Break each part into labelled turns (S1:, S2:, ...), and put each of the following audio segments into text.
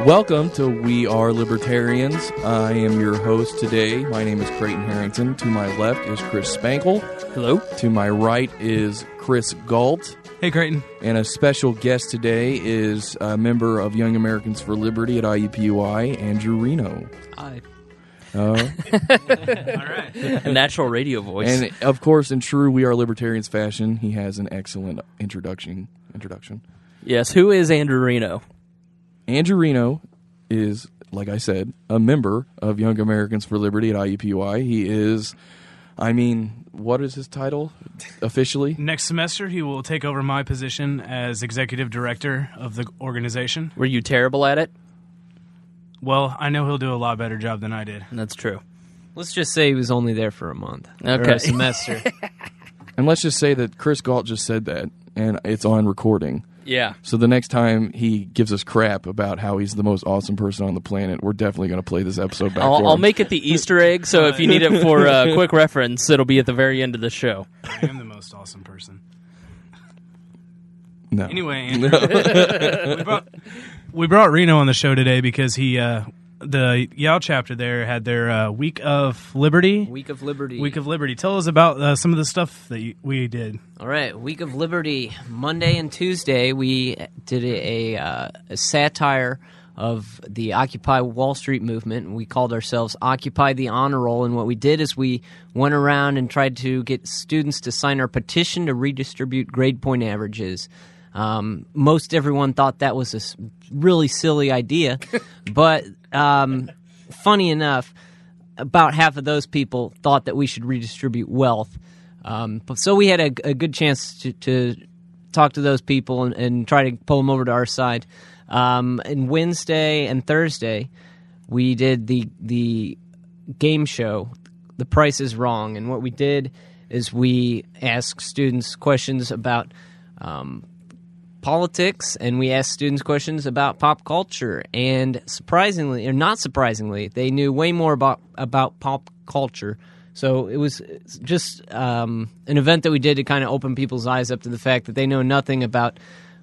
S1: Welcome to We Are Libertarians. I am your host today. My name is Creighton Harrington. To my left is Chris Spankle.
S2: Hello.
S1: To my right is Chris Galt.
S3: Hey, Creighton.
S1: And a special guest today is a member of Young Americans for Liberty at IUPUI, Andrew Reno.
S2: Hi.
S1: All
S3: right.
S2: A natural radio voice.
S1: And, of course, in true We Are Libertarians fashion, he has an excellent introduction.
S2: Yes, who is Andrew Reno?
S1: Andrew Reno is, like I said, a member of Young Americans for Liberty at IUPUI. He is, what is his title officially?
S3: Next semester, he will take over my position as executive director of the organization.
S2: Were you terrible at it?
S3: Well, I know he'll do a lot better job than I did.
S2: That's true.
S4: Let's just say he was only there for a month.
S2: Okay.
S4: Or a semester.
S1: And let's just say that Chris Galt just said that, and it's on recording.
S2: Yeah.
S1: So the next time he gives us crap about how he's the most awesome person on the planet, we're definitely going to play this episode back for him.
S2: I'll make it the Easter egg, so if you need it for a quick reference, it'll be at the very end of the show.
S3: I am the most awesome person.
S1: No.
S3: Anyway, Andrew, we brought Reno on the show today because the Yale chapter there had their Week of Liberty.
S4: Week of Liberty.
S3: Week of Liberty. Tell us about some of the stuff that we did.
S4: All right, Week of Liberty. Monday and Tuesday, we did a satire of the Occupy Wall Street movement. We called ourselves Occupy the Honor Roll, and what we did is we went around and tried to get students to sign our petition to redistribute grade point averages. Most everyone thought that was a really silly idea, but funny enough, about half of those people thought that we should redistribute wealth. So we had a good chance to talk to those people and try to pull them over to our side. And Wednesday and Thursday, we did the game show, The Price is Wrong. And what we did is we asked students questions about politics, and we asked students questions about pop culture, and surprisingly, or not surprisingly, they knew way more about pop culture. So it was just an event that we did to kind of open people's eyes up to the fact that they know nothing about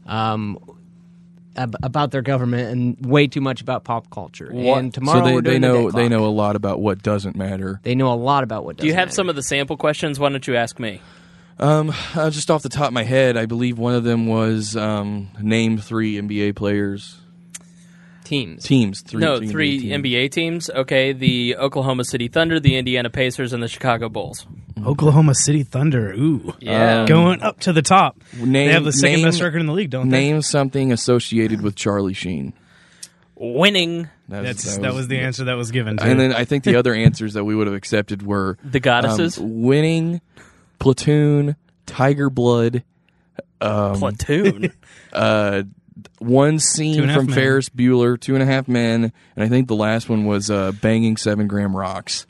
S4: their government and way too much about pop culture. And tomorrow we're doing
S1: they know a lot about what doesn't matter.
S4: They know a lot about what doesn't
S2: Do you have
S4: matter.
S2: some of the sample questions? Why don't you ask me?
S1: Just off the top of my head, I believe one of them was name 3 NBA players.
S4: Teams.
S1: Three
S2: NBA teams. Okay, the Oklahoma City Thunder, the Indiana Pacers, and the Chicago Bulls.
S3: Oklahoma City Thunder. Ooh.
S2: Yeah.
S3: Going up to the top.
S1: They
S3: have the second best record in the league, don't they?
S1: Name something associated with Charlie Sheen.
S2: Winning.
S3: That was the answer that was given, too.
S1: And then I think the other answers that we would have accepted were
S2: The Goddesses.
S1: winning, Platoon, Tiger Blood,
S2: Platoon.
S1: one scene
S3: 2.5
S1: from
S3: Men.
S1: Ferris Bueller, 2.5 Men, and I think the last one was banging 7-gram rocks.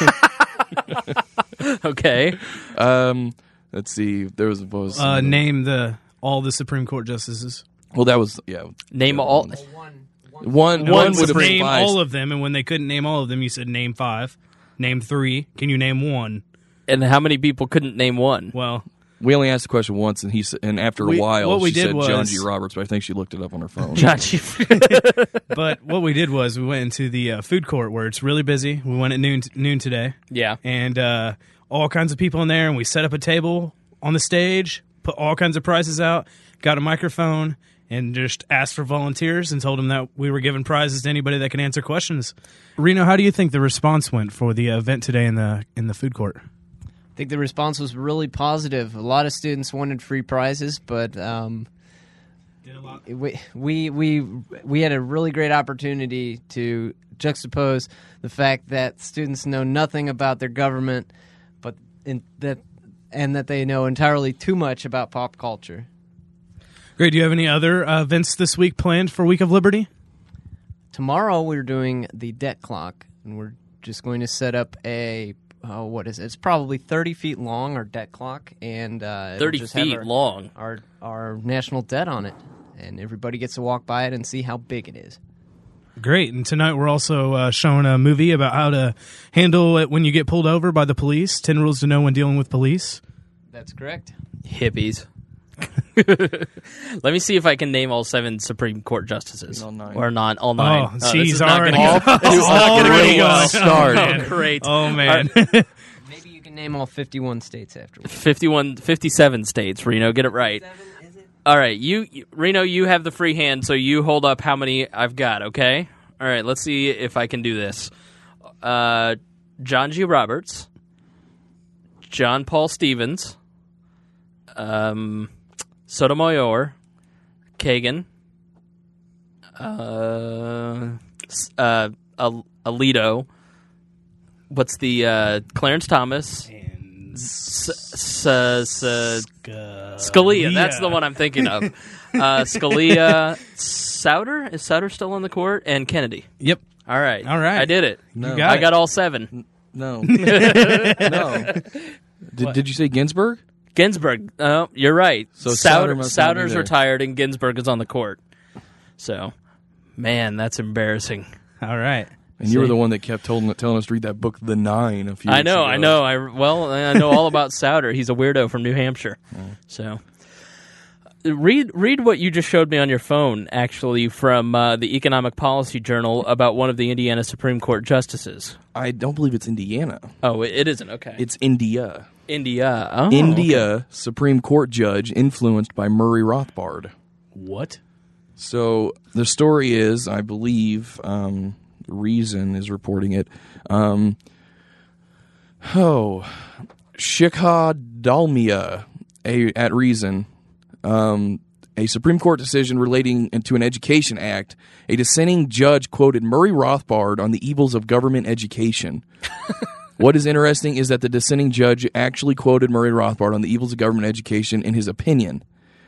S2: Okay.
S1: Let's see. There was
S3: Name all the Supreme Court justices.
S1: well, that was
S2: Name all.
S1: one would have
S3: Name
S1: sufficed.
S3: all of them, and when they couldn't name all of them, you said name 5. Name 3. Can you name 1?
S2: And how many people couldn't name one?
S3: Well,
S1: We only asked the question once, and after a while,
S3: what we
S1: she
S3: did
S1: said
S3: was-
S1: John G. Roberts, but I think she looked it up on her phone.
S3: but what we did was we went into the food court where it's really busy. We went at noon today.
S2: Yeah.
S3: And all kinds of people in there, and we set up a table on the stage, put all kinds of prizes out, got a microphone, and just asked for volunteers and told them that we were giving prizes to anybody that can answer questions. Reno, how do you think the response went for the event today in the food court?
S4: I think the response was really positive. A lot of students wanted free prizes, but we had a really great opportunity to juxtapose the fact that students know nothing about their government, and that they know entirely too much about pop culture.
S3: Great. Do you have any other events this week planned for Week of Liberty?
S4: Tomorrow we're doing the debt clock, and we're just going to set up what is it? It's probably 30 feet long, our debt clock, and
S2: 30
S4: just have
S2: feet long.
S4: our national debt on it, and everybody gets to walk by it and see how big it is.
S3: Great. And tonight we're also showing a movie about how to handle it when you get pulled over by the police. 10 rules to know when dealing with police.
S4: That's correct.
S2: Hippies. Let me see if I can name all 7 Supreme Court justices.
S1: All 9.
S2: Or not all 9.
S3: Oh,
S2: this
S3: geez,
S2: is not
S3: already.
S2: gonna go-
S3: This is already going.
S1: Start.
S2: Oh, great.
S3: Oh, man.
S4: Maybe you can name all 51 states afterwards.
S2: 57 states, Reno. Get it right. All right, Reno, you have the free hand, so you hold up how many I've got, okay? All right, let's see if I can do this. John G. Roberts, John Paul Stevens, Sotomayor, Kagan, Alito, what's the Clarence Thomas, Scalia. That's the one I'm thinking of. Scalia, Souter. Is Souter still on the court? And Kennedy.
S3: Yep.
S2: All right.
S3: All right.
S2: I did it.
S1: No.
S3: You got
S2: I
S3: it.
S2: got all 7.
S1: No. No. Did you say Ginsburg?
S2: Ginsburg. Oh, you're right.
S1: So Souter must not be
S2: Souter's
S1: there.
S2: retired and Ginsburg is on the court. So, man, that's embarrassing.
S3: All right.
S1: And you were the one that kept telling us to read that book, The Nine, a few
S2: I
S1: weeks
S2: know.
S1: ago.
S2: I know. I know all about Souter. He's a weirdo from New Hampshire. So, read what you just showed me on your phone, actually, from the Economic Policy Journal about one of the Indiana Supreme Court justices.
S1: I don't believe it's Indiana.
S2: Oh, it isn't. Okay.
S1: It's India.
S2: India. Oh,
S1: India Supreme Court judge influenced by Murray Rothbard.
S3: What?
S1: So the story is, I believe, Reason is reporting it. Shikha Dalmia at Reason, a Supreme Court decision relating to an education act. A dissenting judge quoted Murray Rothbard on the evils of government education. What is interesting is that the dissenting judge actually quoted Murray Rothbard on the evils of government education in his opinion.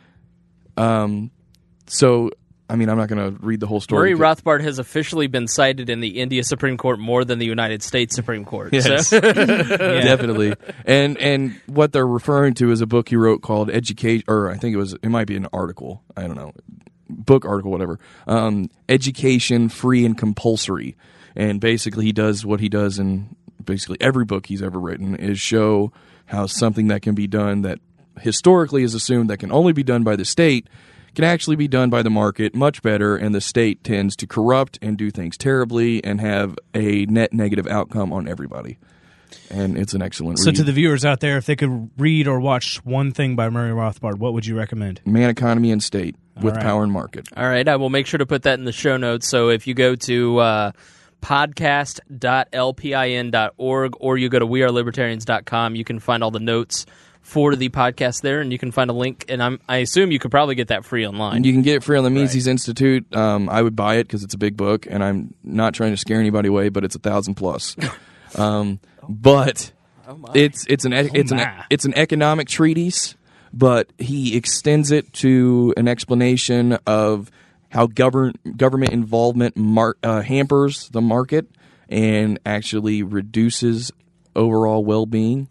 S1: So, I mean, I'm not going to read the whole story.
S2: Murray Rothbard has officially been cited in the India Supreme Court more than the United States Supreme Court.
S1: Yes,
S2: So-
S1: definitely. And what they're referring to is a book he wrote called Education, or I think it might be an article. I don't know, book, article, whatever. Education, Free and Compulsory. And basically he does what he does in basically every book he's ever written, is show how something that can be done that historically is assumed that can only be done by the state can actually be done by the market much better, and the state tends to corrupt and do things terribly and have a net negative outcome on everybody. And it's an excellent
S3: So
S1: read.
S3: to the viewers out there, if they could read or watch one thing by Murray Rothbard, what would you recommend?
S1: Man, Economy, and State with
S3: right.
S1: Power and Market.
S2: All right, I will make sure to put that in the show notes. So if you go to podcast.lpin.org or you go to wearelibertarians.com, you can find all the notes for the podcast there, and you can find a link. And I assume you could probably get that free online.
S1: And you can get it free on the Mises Institute. I would buy it because it's a big book, and I'm not trying to scare anybody away, but it's 1,000 plus. But it's an economic treatise, but he extends it to an explanation of how government involvement hampers the market and actually reduces overall well-being.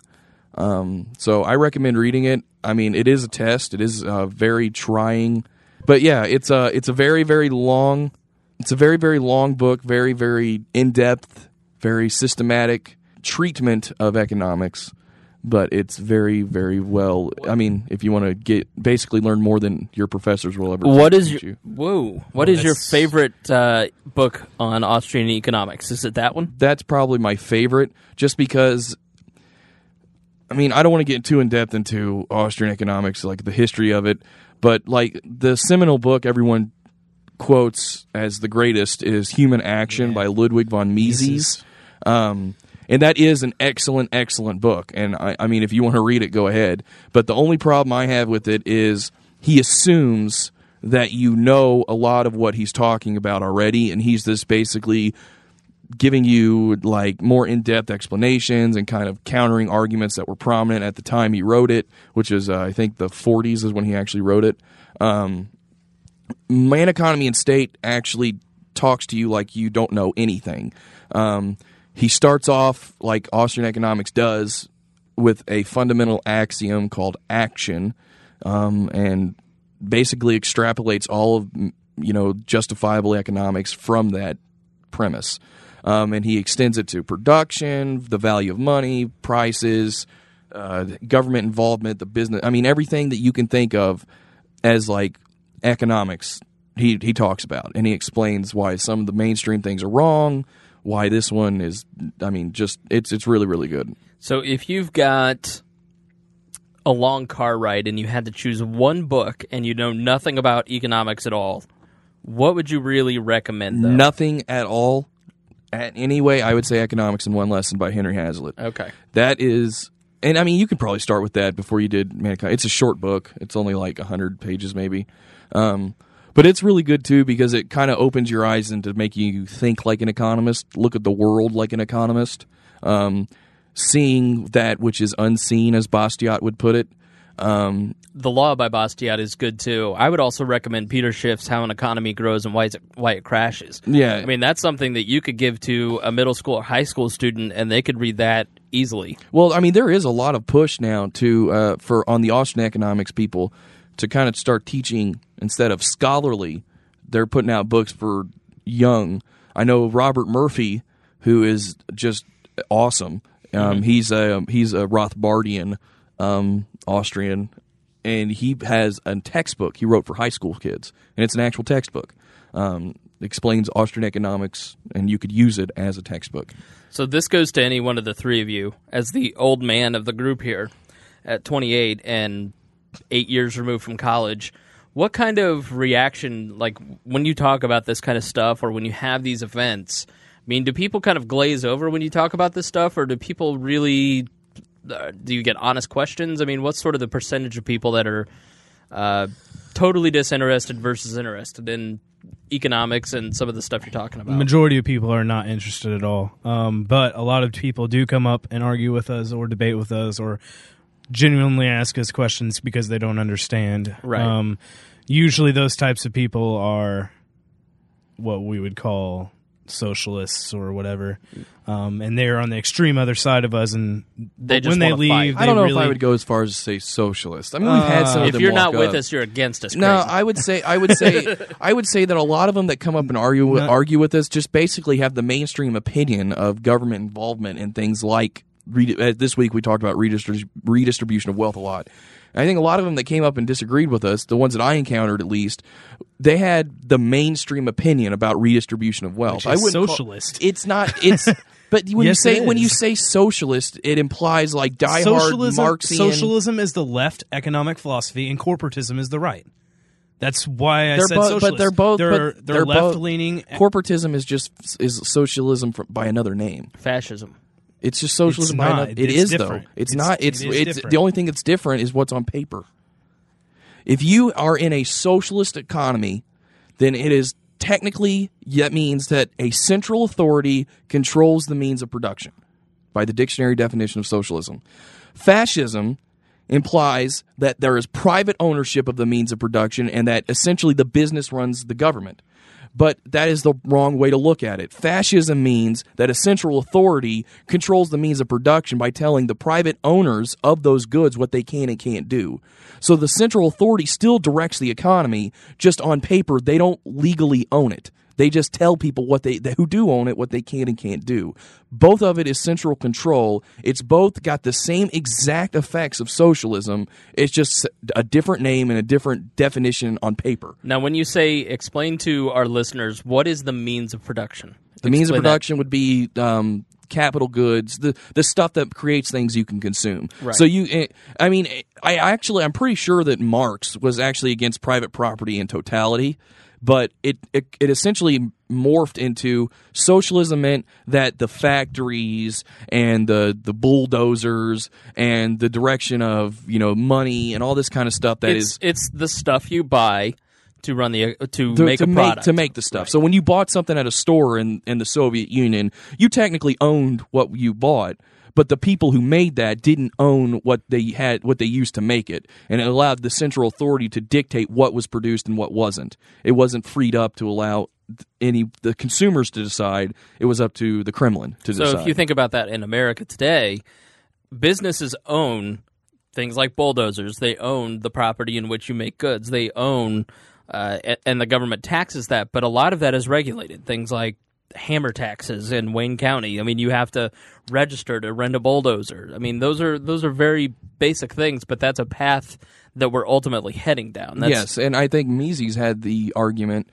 S1: So I recommend reading it. I mean, it is a test. It is very trying, but yeah, it's a very, very long. It's a very, very long book. Very, very in-depth, very systematic treatment of economics. But it's very, very well. I mean, if you want to basically learn more than your professors will ever.
S2: What is
S1: teach
S2: your
S1: you.
S2: What is your favorite book on Austrian economics? Is it that one?
S1: That's probably my favorite, just because. I mean, I don't want to get too in depth into Austrian economics, like the history of it, but like the seminal book everyone quotes as the greatest is Human Action by Ludwig von Mises. And that is an excellent, excellent book. And I mean, if you want to read it, go ahead. But the only problem I have with it is he assumes that you know a lot of what he's talking about already, and he's just basically giving you like more in-depth explanations and kind of countering arguments that were prominent at the time he wrote it, which is I think the 40s is when he actually wrote it. Man, Economy, and State actually talks to you like you don't know anything. He starts off like Austrian economics does with a fundamental axiom called action, and basically extrapolates all of justifiable economics from that premise. And he extends it to production, the value of money, prices, government involvement, the business. I mean, everything that you can think of as like economics he talks about, and he explains why some of the mainstream things are wrong, why this one is, I mean, just it's really, really good.
S2: So if you've got a long car ride and you had to choose one book and you know nothing about economics at all, what would you really recommend, though?
S1: Nothing at all. At any way, I would say Economics in One Lesson by Henry Hazlitt.
S2: Okay.
S1: That is, and I mean, you could probably start with that before you did Mankind. It's a short book. It's only like 100 pages maybe. But it's really good, too, because it kind of opens your eyes into making you think like an economist, look at the world like an economist, seeing that which is unseen, as Bastiat would put it.
S2: The Law by Bastiat is good, too. I would also recommend Peter Schiff's How an Economy Grows and Why It Crashes.
S1: Yeah.
S2: I mean, that's something that you could give to a middle school or high school student, and they could read that easily.
S1: Well, I mean, there is a lot of push now to on the Austrian economics people to kind of start teaching instead of scholarly. They're putting out books for young. I know Robert Murphy, who is just awesome. He's a Rothbardian Austrian, and he has a textbook he wrote for high school kids, and it's an actual textbook. Explains Austrian economics, and you could use it as a textbook.
S2: So this goes to any one of the three of you. As the old man of the group here, at 28 and 8 years removed from college, what kind of reaction, like when you talk about this kind of stuff or when you have these events, I mean, do people kind of glaze over when you talk about this stuff, or do people really, do you get honest questions? I mean, what's sort of the percentage of people that are totally disinterested versus interested in economics and some of the stuff you're talking about?
S3: The majority of people are not interested at all. But a lot of people do come up and argue with us or debate with us or genuinely ask us questions because they don't understand.
S2: Right.
S3: Usually those types of people are what we would call socialists or whatever. And they're on the extreme other side of us, and
S2: They just
S3: when they
S2: wanna fight.
S3: leave,
S1: I don't know
S3: they
S1: if I
S3: really,
S1: would go as far as to say socialist. I mean, we've had some of
S2: If
S1: them
S2: you're
S1: walk
S2: not with
S1: up.
S2: us, you're against us.
S1: No,
S2: Craig.
S1: I would say that a lot of them that come up and argue with us just basically have the mainstream opinion of government involvement in things like this week we talked about redistribution of wealth a lot. I think a lot of them that came up and disagreed with us, the ones that I encountered at least, they had the mainstream opinion about redistribution of wealth.
S3: Which
S1: I
S3: is
S1: wouldn't
S3: socialist.
S1: It's not. It's. But when
S3: Yes, it
S1: you
S3: is.
S1: say socialist, it implies like diehard Marxian.
S3: Socialism is the left economic philosophy, and corporatism is the right. That's why I
S1: They're
S3: said
S1: both,
S3: socialist.
S1: but they're both.
S3: They're
S1: they're
S3: left
S1: both-
S3: leaning.
S1: Corporatism is socialism by another name.
S2: Fascism.
S1: It's just socialism
S3: It's
S1: by
S3: not.
S1: another. It
S3: It's
S1: is
S3: different.
S1: though. It's
S3: It's-
S1: not.
S3: it is
S1: It's
S3: different.
S1: the only thing that's different is what's on paper. If you are in a socialist economy, then it is technically, that means that a central authority controls the means of production by the dictionary definition of socialism. Fascism implies that there is private ownership of the means of production and that essentially the business runs the government. But that is the wrong way to look at it. Fascism means that a central authority controls the means of production by telling the private owners of those goods what they can and can't do. So the central authority still directs the economy, just on paper they don't legally own it. They just tell people who do own it what they can and can't do. Both of it is central control. It's both got the same exact effects of socialism. It's just a different name and a different definition on paper.
S2: Now, when you say explain to our listeners, what is the means of production?
S1: The means of
S2: Explain that.
S1: production would be capital goods, the stuff that creates things you can consume.
S2: Right.
S1: So I'm pretty sure that Marx was actually against private property in totality. But it essentially morphed into socialism meant that the factories and the bulldozers and the direction of money and all this kind of stuff
S2: It's the stuff you buy to run make a product.
S1: to make the stuff. So when you bought something at a store in the Soviet Union, you technically owned what you bought. But the people who made that didn't own what they used to make it, and it allowed the central authority to dictate what was produced and what wasn't. It wasn't freed up to allow the consumers to decide. It was up to the Kremlin to decide.
S2: So if you think about that in America today, businesses own things like bulldozers. They own the property in which you make goods. They own, and the government taxes that, but a lot of that is regulated. Things like hammer taxes in Wayne County. I mean, you have to register to rent a bulldozer. I mean, those are very basic things, but that's a path that we're ultimately heading down.
S1: Yes, and I think Mises had the argument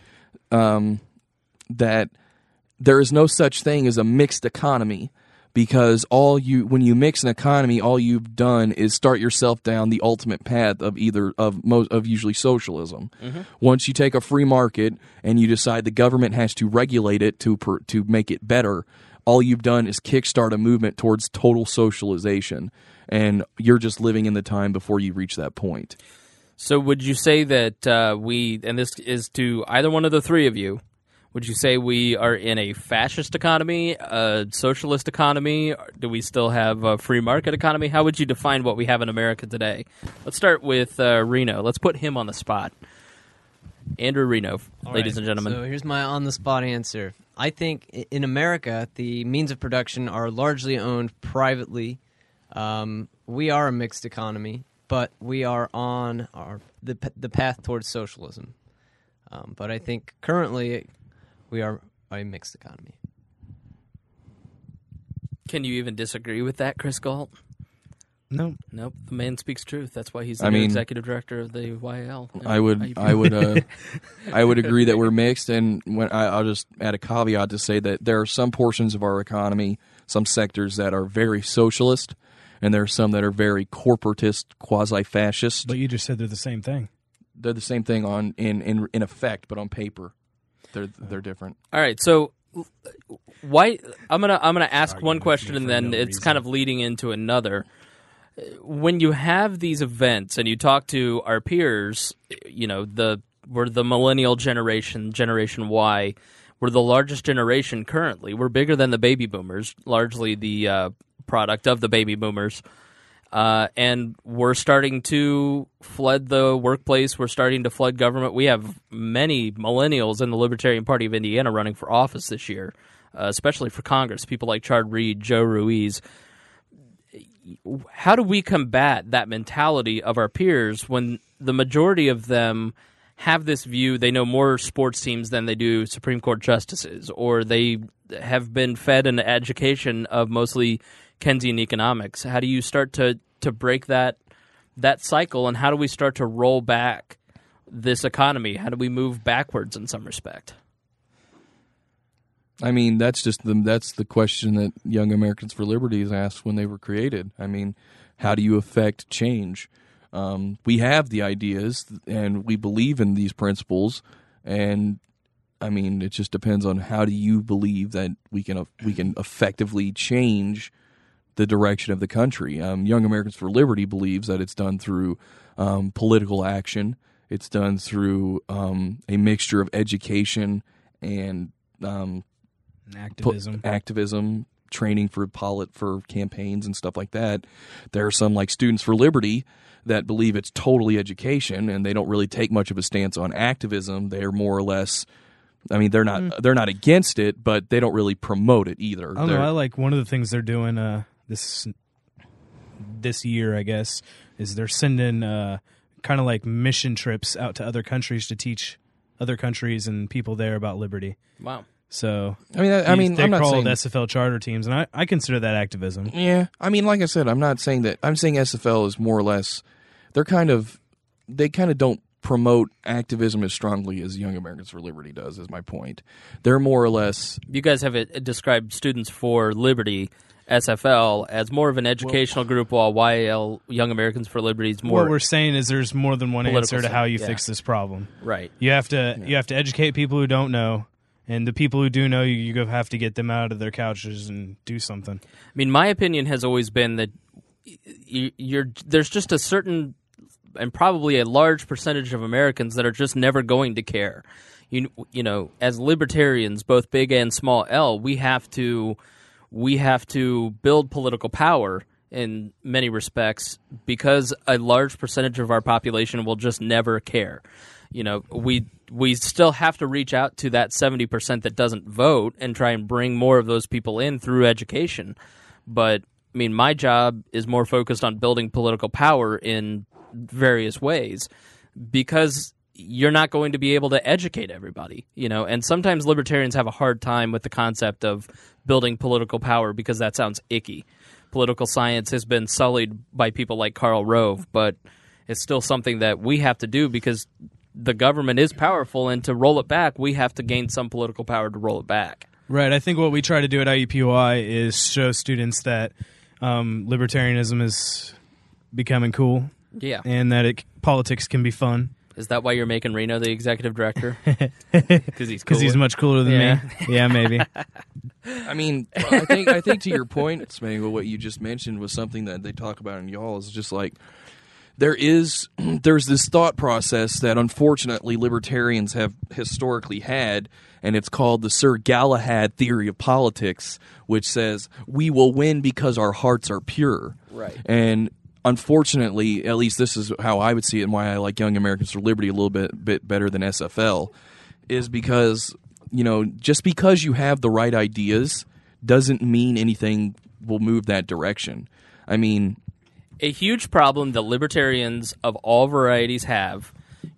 S1: that there is no such thing as a mixed economy, because when you mix an economy, all you've done is start yourself down the ultimate path of usually socialism. Mm-hmm. Once you take a free market and you decide the government has to regulate it to make it better, all you've done is kickstart a movement towards total socialization, and you're just living in the time before you reach that point.
S2: So would you say that and this is to either one of the three of you, would you say we are in a fascist economy, a socialist economy? Do we still have a free market economy? How would you define what we have in America today? Let's start with Reno. Let's put him on the spot. Andrew Reno, ladies and gentlemen.
S4: So here's my on-the-spot answer. I think in America, the means of production are largely owned privately. We are a mixed economy, but we are on the path towards socialism. But I think currently we are a mixed economy.
S2: Can you even disagree with that, Chris Galt?
S3: No.
S2: Nope. The man speaks truth. That's why he's the new executive director of the YL.
S1: I would agree that we're mixed, and I'll just add a caveat to say that there are some portions of our economy, some sectors that are very socialist, and there are some that are very corporatist, quasi-fascist.
S3: But you just said they're the same thing.
S1: They're the same thing in effect, but on paper, they're different.
S2: All right, so why? I'm gonna ask one question, and then it's kind of leading into another. When you have these events and you talk to our peers, we're the millennial generation, Generation Y. We're the largest generation currently. We're bigger than the baby boomers, largely the product of the baby boomers. And we're starting to flood the workplace. We're starting to flood government. We have many millennials in the Libertarian Party of Indiana running for office this year, especially for Congress, people like Chard Reed, Joe Ruiz. How do we combat that mentality of our peers when the majority of them have this view? They know more sports teams than they do Supreme Court justices, or they have been fed an education of mostly Keynesian economics. How do you start to break that cycle, and how do we start to roll back this economy? How do we move backwards in some respect?
S1: I mean, that's the question that Young Americans for Liberty is asked when they were created. I mean, how do you affect change? We have the ideas, and we believe in these principles, and I mean, it just depends on how do you believe that we can effectively change the direction of the country. Young Americans for Liberty believes that it's done through political action. It's done through a mixture of education and activism, training for campaigns and stuff like that. There are some, like Students for Liberty, that believe it's totally education, and they don't really take much of a stance on activism. They're more or less, I mean, they're not against it, but they don't really promote it either.
S3: I don't know. I like one of the things they're doing this year, I guess, is they're sending kind of like mission trips out to other countries to teach other countries and people there about liberty.
S2: Wow.
S3: So
S1: they're
S3: I'm not
S1: called
S3: SFL charter teams, and I consider that activism.
S1: Yeah, I mean, like I said, I'm not saying that. I'm saying SFL is more or less. They kind of don't promote activism as strongly as Young Americans for Liberty does. Is my point. They're more or less.
S2: You guys have described Students for Liberty, SFL, as more of an educational group, while YAL, Young Americans for Liberty, is more.
S3: What we're saying is there's more than one answer to how you fix this problem.
S2: Right.
S3: You have to educate people who don't know. And the people who do know, you have to get them out of their couches and do something.
S2: I mean, my opinion has always been that there's just a certain and probably a large percentage of Americans that are just never going to care. You know, as libertarians, both big and small L, we have to build political power in many respects because a large percentage of our population will just never care. You know, we still have to reach out to that 70% that doesn't vote and try and bring more of those people in through education. But, I mean, my job is more focused on building political power in various ways because you're not going to be able to educate everybody, you know. And sometimes libertarians have a hard time with the concept of building political power because that sounds icky. Political science has been sullied by people like Karl Rove, but It's still something that we have to do because the government is powerful, and to roll it back, we have to gain some political power to roll it back.
S3: Right. I think what we try to do at IUPUI is show students that libertarianism is becoming cool.
S2: Yeah.
S3: And that politics can be fun.
S2: Is that why you're making Reno the executive director? Because he's cool.
S3: Because he's much cooler than me. Yeah, maybe.
S1: I mean, I think to your point, Spangle, what you just mentioned was something that they talk about in y'all is just like there's this thought process that unfortunately libertarians have historically had, and it's called the Sir Galahad theory of politics, which says we will win because our hearts are pure.
S2: Right.
S1: And unfortunately, at least this is how I would see it and why I like Young Americans for Liberty a little bit better than SFL, is because, just because you have the right ideas doesn't mean anything will move that direction. I mean,
S2: a huge problem that libertarians of all varieties have,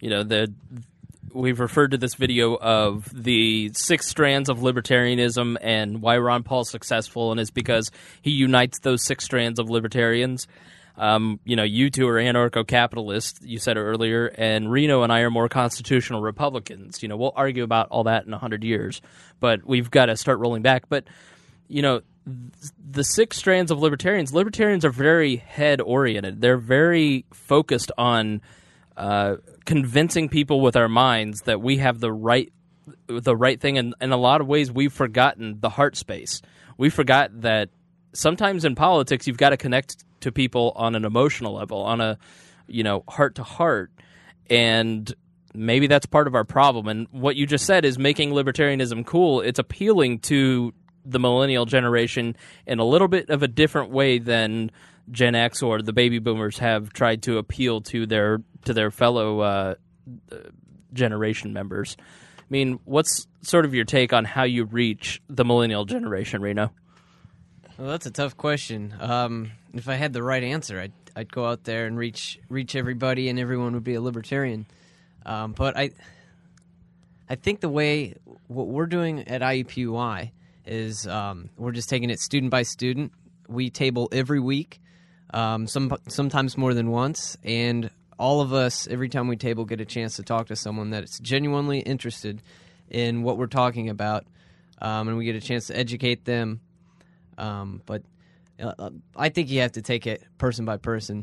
S2: we've referred to this video of the 6 strands of libertarianism and why Ron Paul's successful, and it's because he unites those 6 strands of libertarians. You two are anarcho-capitalists, you said it earlier, and Reno and I are more constitutional Republicans. We'll argue about all that in 100 years, but we've got to start rolling back. But, the 6 strands of libertarians are very head-oriented. They're very focused on convincing people with our minds that we have the right thing, and in a lot of ways we've forgotten the heart space. We forgot that sometimes in politics you've got to connect to people on an emotional level, on a heart to heart, and maybe that's part of our problem. And what you just said is making libertarianism cool. It's appealing to the millennial generation in a little bit of a different way than Gen X or the baby boomers have tried to appeal to their fellow generation members. I mean, what's sort of your take on how you reach the millennial generation, Reno?
S4: Well, that's a tough question. If I had the right answer, I'd go out there and reach everybody, and everyone would be a libertarian. But I think what we're doing at IUPUI is we're just taking it student by student. We table every week, sometimes more than once, and all of us, every time we table, get a chance to talk to someone that's genuinely interested in what we're talking about, and we get a chance to educate them. But I think you have to take it person by person.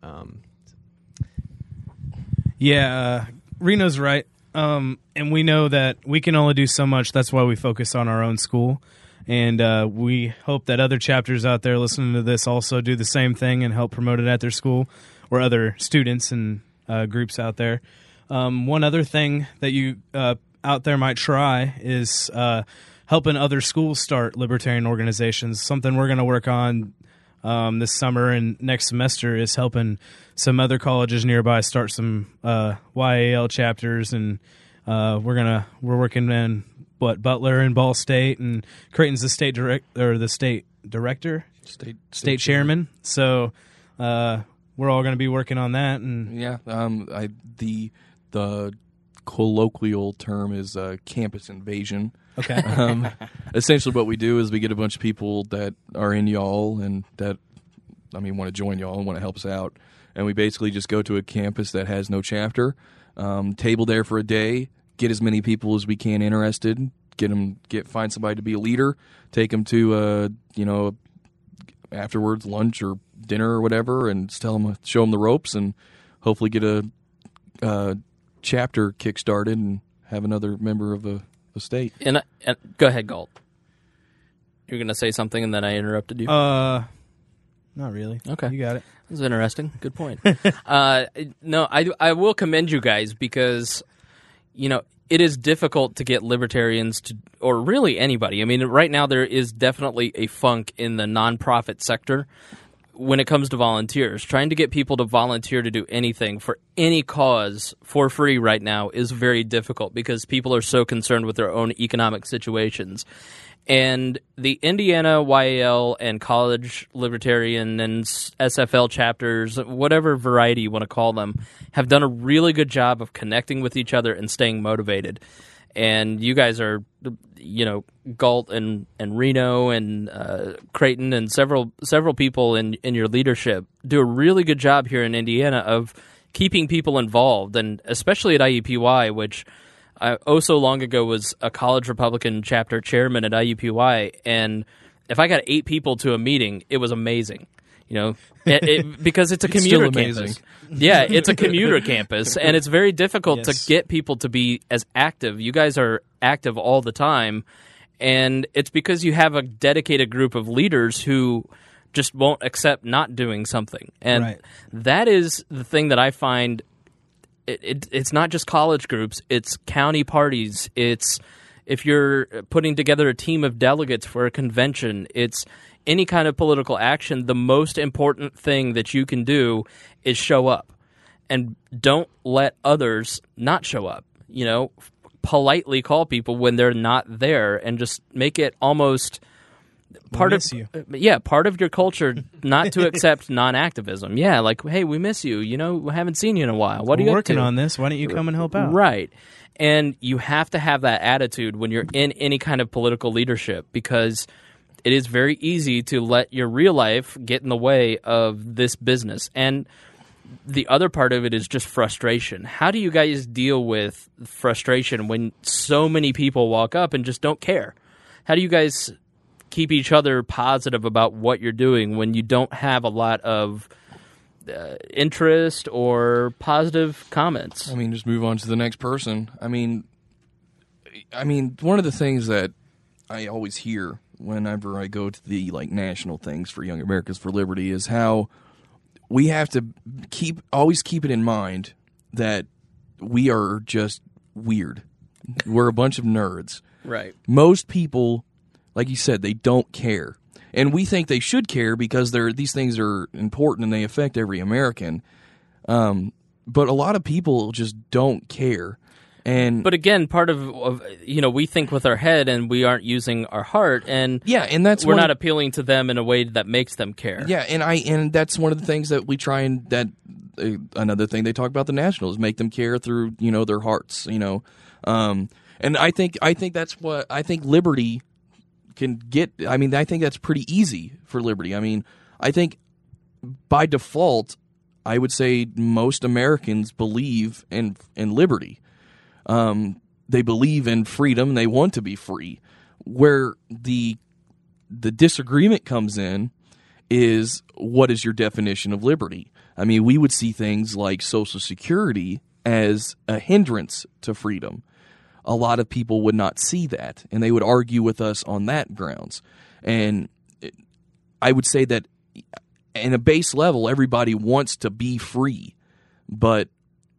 S3: Reno's right. And we know that we can only do so much. That's why we focus on our own school. And we hope that other chapters out there listening to this also do the same thing and help promote it at their school or other students and groups out there. One other thing that you out there might try is helping other schools start libertarian organizations. Something we're going to work on this summer and next semester is helping some other colleges nearby start some YAL chapters, and we're working in Butler and Ball State, and Creighton's the state director, state chairman. So we're all going to be working on that, and
S1: the colloquial term is campus invasion.
S3: Okay.
S1: Essentially what we do is we get a bunch of people that are in y'all and that, want to join y'all and want to help us out. And we basically just go to a campus that has no chapter, table there for a day, get as many people as we can interested, find somebody to be a leader, take them to, afterwards lunch or dinner or whatever, and just show them the ropes, and hopefully get a chapter kick-started and have another member of the state.
S2: And go ahead, Galt. You're going to say something, and then I interrupted you.
S3: Not really.
S2: Okay,
S3: you got it.
S2: This is interesting. Good point. No, I will commend you guys because, it is difficult to get libertarians to, or really anybody. Right now there is definitely a funk in the nonprofit sector when it comes to volunteers. Trying to get people to volunteer to do anything for any cause for free right now is very difficult because people are so concerned with their own economic situations. And the Indiana YAL and college libertarian and SFL chapters, whatever variety you want to call them, have done a really good job of connecting with each other and staying motivated. And you guys are, Galt and Reno and Creighton and several people in your leadership do a really good job here in Indiana of keeping people involved, and especially at IUPUI, which so long ago was a college Republican chapter chairman at IUPUI, and if I got 8 people to a meeting, it was amazing. Because it's a commuter campus. Yeah, it's a commuter campus, and it's very difficult to get people to be as active. You guys are active all the time, and it's because you have a dedicated group of leaders who just won't accept not doing something. And that is the thing that I find. It's not just college groups, it's county parties, it's if you're putting together a team of delegates for a convention, it's any kind of political action. The most important thing that you can do is show up, and don't let others not show up. Politely call people when they're not there, and just make it almost part of your culture not to accept non-activism. Yeah, like, hey, we miss you. We haven't seen you in a while. What are you
S3: working on this? Why don't you come and help out?
S2: Right. And you have to have that attitude when you're in any kind of political leadership, because it is very easy to let your real life get in the way of this business. And the other part of it is just frustration. How do you guys deal with frustration when so many people walk up and just don't care? How do you guys keep each other positive about what you're doing when you don't have a lot of interest or positive comments?
S1: Just move on to the next person. One of the things that I always hear whenever I go to the national things for Young Americans for Liberty is how we have to always keep it in mind that we are just weird. We're a bunch of nerds.
S2: Right.
S1: Most people, like you said, they don't care. And we think they should care because these things are important and they affect every American. But a lot of people just don't care.
S2: But again, part of we think with our head and we aren't using our heart, and
S1: that's
S2: we're not appealing to them in a way that makes them care.
S1: Yeah, and that's one of the things that we try another thing they talk about the Nationals, make them care through their hearts, and I think that's what I think Liberty can get. I think that's pretty easy for Liberty. I think by default, I would say most Americans believe in liberty. They believe in freedom. They want to be free. Where the disagreement comes in is, what is your definition of liberty? We would see things like Social Security as a hindrance to freedom. A lot of people would not see that, and they would argue with us on that grounds. And I would say that in a base level, everybody wants to be free, but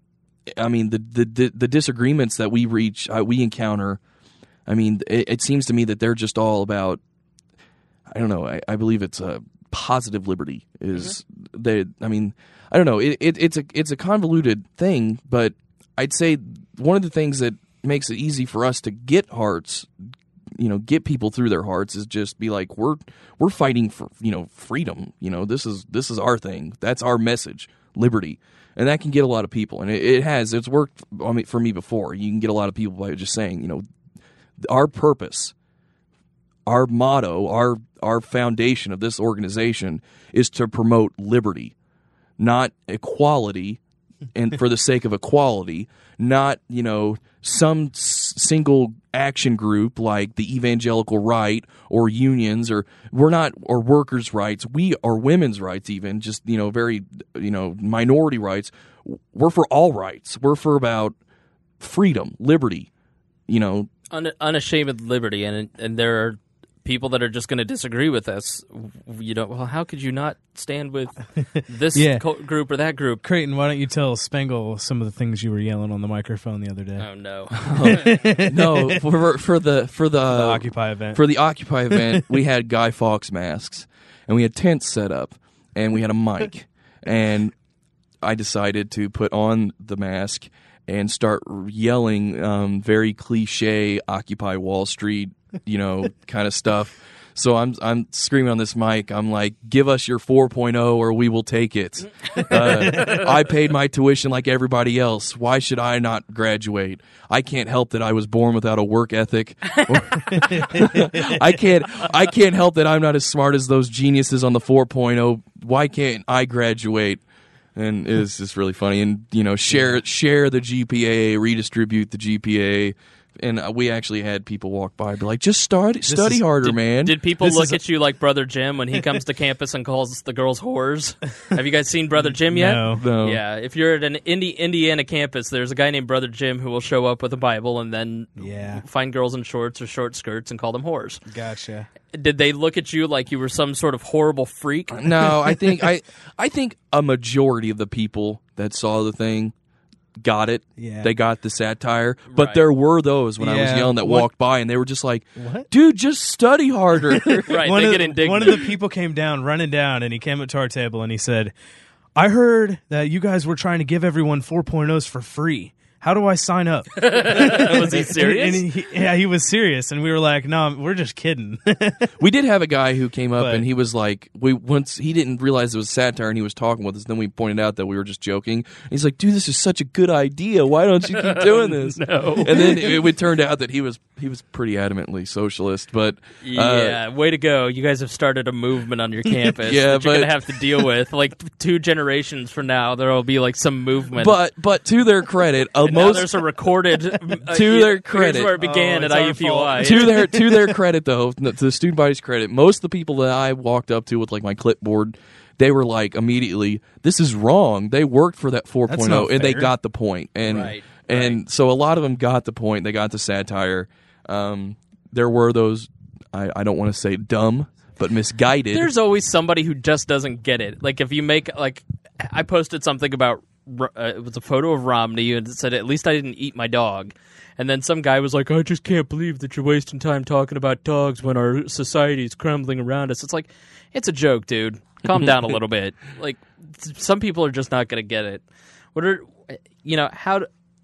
S1: the disagreements that we encounter, it seems to me that they're just all about, I don't know, I believe it's a positive liberty is I don't know, it's a convoluted thing, but I'd say one of the things that makes it easy for us to get hearts, get people through their hearts, is just be like, we're fighting for freedom. This is our thing. That's our message, liberty. And that can get a lot of people, and it's worked for me before. You can get a lot of people by just saying, our purpose, our motto, our foundation of this organization is to promote liberty, not equality, and for the sake of equality, not some single action group like the evangelical right or unions, or or workers' rights, or women's rights, even just very minority rights. We're for all rights. We're for about freedom, liberty,
S2: unashamed liberty, and there are people that are just going to disagree with us. Well, how could you not stand with this group or that group?
S3: Creighton, why don't you tell Spangle some of the things you were yelling on the microphone the other day?
S2: Oh no,
S1: no! For the
S3: Occupy event.
S1: For the Occupy event, we had Guy Fawkes masks, and we had tents set up, and we had a mic, and I decided to put on the mask and start yelling very cliche Occupy Wall Street, kind of stuff. So I'm screaming on this mic. I'm like, give us your 4.0 or we will take it. I paid my tuition like everybody else. Why should I not graduate? I can't help that I was born without a work ethic. I can't help that I'm not as smart as those geniuses on the 4.0. Why can't I graduate? And it's just really funny. And, share the GPA, redistribute the GPA. And we actually had people walk by and be like, just study harder, man.
S2: Did people look at you like Brother Jim when he comes to campus and calls the girls whores? Have you guys seen Brother Jim yet?
S1: No.
S2: Yeah, if you're at an Indiana campus, there's a guy named Brother Jim who will show up with a Bible and then find girls in shorts or short skirts and call them whores.
S3: Gotcha.
S2: Did they look at you like you were some sort of horrible freak?
S1: No, I think a majority of the people that saw the thing got it.
S3: Yeah.
S1: They got the satire. But
S2: Right.
S1: there were those when I was young that walked by and they were just like,
S3: What?
S1: dude, just study harder.
S2: Right, they get indignant.
S3: One of the people came running down, and he came up to our table and he said, I heard that you guys were trying to give everyone 4.0s for free. How do I sign up?
S2: Was he serious?
S3: And he was serious, and we were like, no, we're just kidding.
S1: We did have a guy who came up
S3: But-
S1: and he was like, he didn't realize it was satire and he was talking with us. Then we pointed out that we were just joking. And he's like, dude, this is such a good idea. Why don't you keep doing this?
S2: No.
S1: And then it turned out that he was pretty adamantly socialist. But
S2: Yeah, way to go. You guys have started a movement on your campus
S1: Yeah,
S2: that you're
S1: but-
S2: going to have to deal with. Like 2 generations from now, there will be like some movement.
S1: but to their credit,
S2: now there's a recorded
S1: To their credit.
S2: Here's where it began
S3: Oh,
S2: at
S3: it's our
S2: IUPUI.
S1: to their credit, though, to the student body's credit, most of the people that I walked up to with like my clipboard, they were like immediately, "This is wrong." They worked for that 4.0
S3: That's not
S1: and they
S3: fair.
S1: got the point. And
S2: Right,
S1: and so a lot of them got the point. They got the satire. There were those I don't want to say dumb, but misguided.
S2: There's always somebody who just doesn't get it. Like if you make like, I posted something about it was a photo of Romney and it said, "At least I didn't eat my dog." And then some guy was like, "I just can't believe that you're wasting time talking about dogs when our society is crumbling around us." It's like, it's a joke, dude. Calm down a little bit. Like some people are just not going to get it. What are how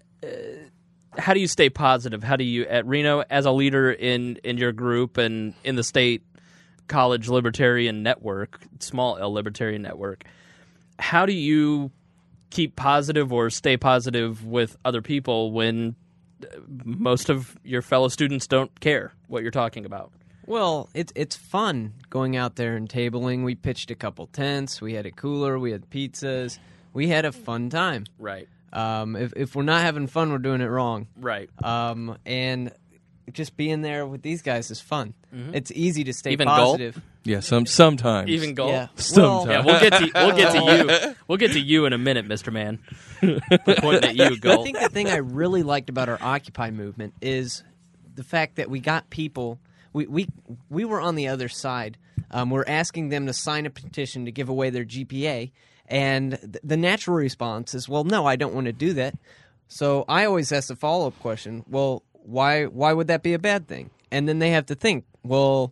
S2: do you stay positive? How do you, at Reno, as a leader in your group and in the state college libertarian network, small L libertarian network, how do you keep positive or stay positive with other people when most of your fellow students don't care what you're talking about?
S4: Well, it's fun going out there and tabling. We pitched a couple tents. We had a cooler. We had pizzas. We had a fun time.
S2: Right.
S4: If we're not having fun, we're doing it wrong.
S2: Right.
S4: And just being there with these guys is fun. It's easy to stay
S2: Even
S4: positive.
S1: yeah, sometimes
S2: Even golf.
S4: Yeah.
S1: Sometimes.
S2: Yeah, we'll get to you. We'll get to you in a minute, Mr. Man. Pointing at you,
S4: I
S2: Gulp.
S4: think the thing I really liked about our Occupy movement is the fact that we got people. We were on the other side. We're asking them to sign a petition to give away their GPA, and the natural response is, "Well, no, I don't want to do that." So I always ask the follow-up question: "Well, why would that be a bad thing?" And then they have to think, "Well,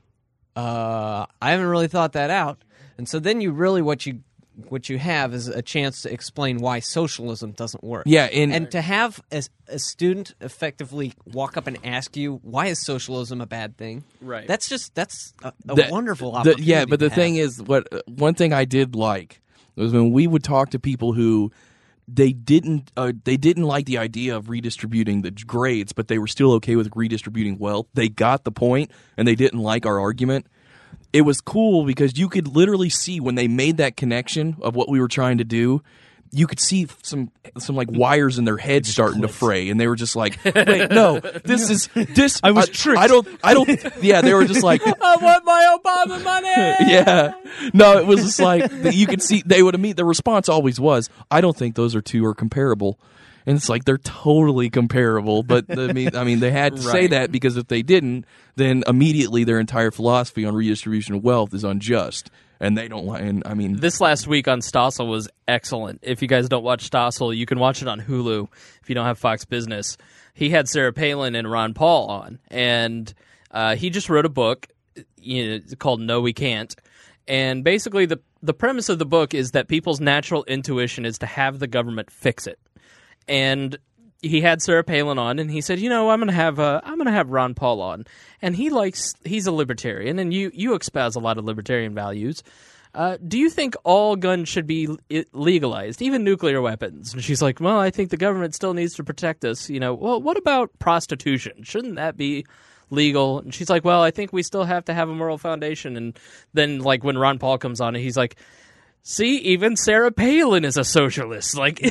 S4: I haven't really thought that out." And so then you really what you have is a chance to explain why socialism doesn't work.
S1: Yeah, and
S4: to have a student effectively walk up and ask you, why is socialism a bad thing?
S2: Right.
S4: That's a wonderful
S1: the-
S4: opportunity.
S1: yeah, but the
S4: to
S1: thing
S4: have.
S1: is, one thing I did like was when we would talk to people who they didn't like the idea of redistributing the grades, but they were still okay with redistributing wealth. They got the point, and they didn't like our argument. It was cool because you could literally see when they made that connection of what we were trying to do. You could see some like wires in their head starting to fray, and they were just like, "Wait, no, this."
S3: I was tricked.
S1: I don't. Yeah, they were just like,
S2: I want my Obama money.
S1: yeah. No, it was just like you could see they would meet. The response always was, "I don't think those two are comparable," and it's like they're totally comparable. But I mean, they had to say
S2: Right.
S1: that because if they didn't, then immediately their entire philosophy on redistribution of wealth is unjust, and they don't like. And I mean,
S2: This last week on Stossel was excellent. If you guys don't watch Stossel, you can watch it on Hulu if you don't have Fox Business. He had Sarah Palin and Ron Paul on, and he just wrote a book called No We Can't. And basically the premise of the book is that people's natural intuition is to have the government fix it. And he had Sarah Palin on, and he said, I'm gonna have Ron Paul on, and he's a libertarian, and you espouse a lot of libertarian values. Do you think all guns should be legalized, even nuclear weapons? And she's like, well, I think the government still needs to protect us. Well, what about prostitution? Shouldn't that be legal? And she's like, well, I think we still have to have a moral foundation. And then, like, when Ron Paul comes on, he's like, See, even Sarah Palin is a socialist. Like,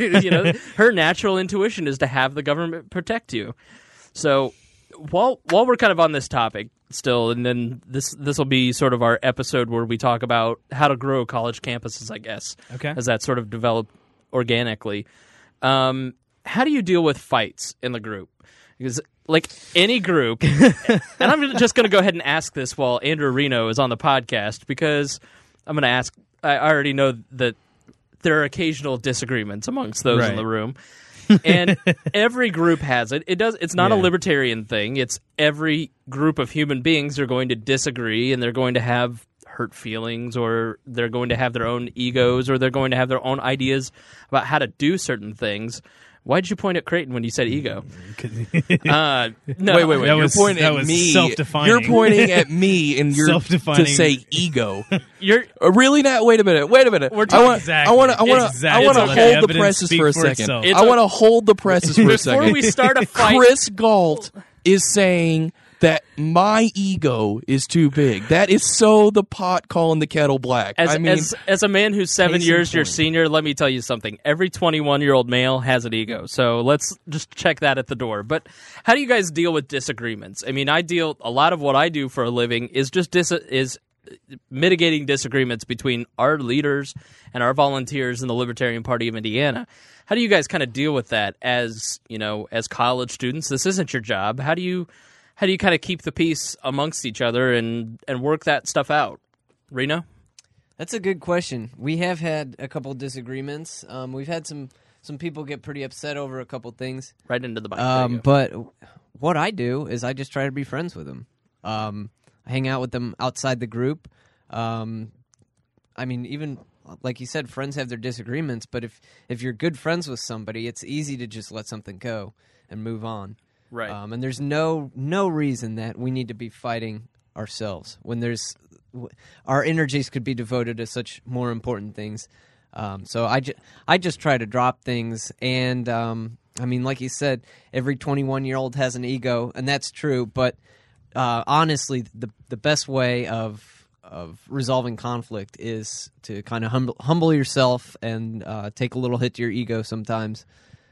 S2: her natural intuition is to have the government protect you. So while we're kind of on this topic still, and then this will be sort of our episode where we talk about how to grow college campuses, I guess, as that sort of developed organically. How do you deal with fights in the group? Because like any group, and I'm just going to go ahead and ask this while Andrew Reno is on the podcast, because I'm going to ask. I already know that there are occasional disagreements amongst those in the room, and every group has it. It's not a libertarian thing. It's every group of human beings are going to disagree, and they're going to have hurt feelings, or they're going to have their own egos, or they're going to have their own ideas about how to do certain things. Why did you point at Creighton when you said ego? No.
S1: Wait. You're pointing at me.
S3: Self-defining.
S1: You're pointing at me, and you're to say ego.
S2: You're
S1: really not. Wait a minute.
S2: We're talking
S1: I want to hold the presses for a second. I want to hold the presses for a second.
S2: Before we start a fight,
S1: Chris Galt is saying that my ego is too big. That is so the pot calling the kettle black.
S2: As a man who's 7 years your senior, let me tell you something. Every 21-year-old male has an ego. So let's just check that at the door. But how do you guys deal with disagreements? I mean, a lot of what I do for a living is just is mitigating disagreements between our leaders and our volunteers in the Libertarian Party of Indiana. How do you guys kind of deal with that as college students? This isn't your job. How do you kind of keep the peace amongst each other and work that stuff out? Reno?
S4: That's a good question. We have had a couple disagreements. We've had some people get pretty upset over a couple things.
S2: Right into the mic.
S4: But what I do is I just try to be friends with them. I hang out with them outside the group. I mean, even like you said, friends have their disagreements, but if you're good friends with somebody, it's easy to just let something go and move on.
S2: Right.
S4: And there's no reason that we need to be fighting ourselves when our energies could be devoted to such more important things. So I just try to drop things, and I mean, like you said, every 21-year-old has an ego, and that's true. But honestly, the best way of resolving conflict is to kind of humble yourself and take a little hit to your ego sometimes.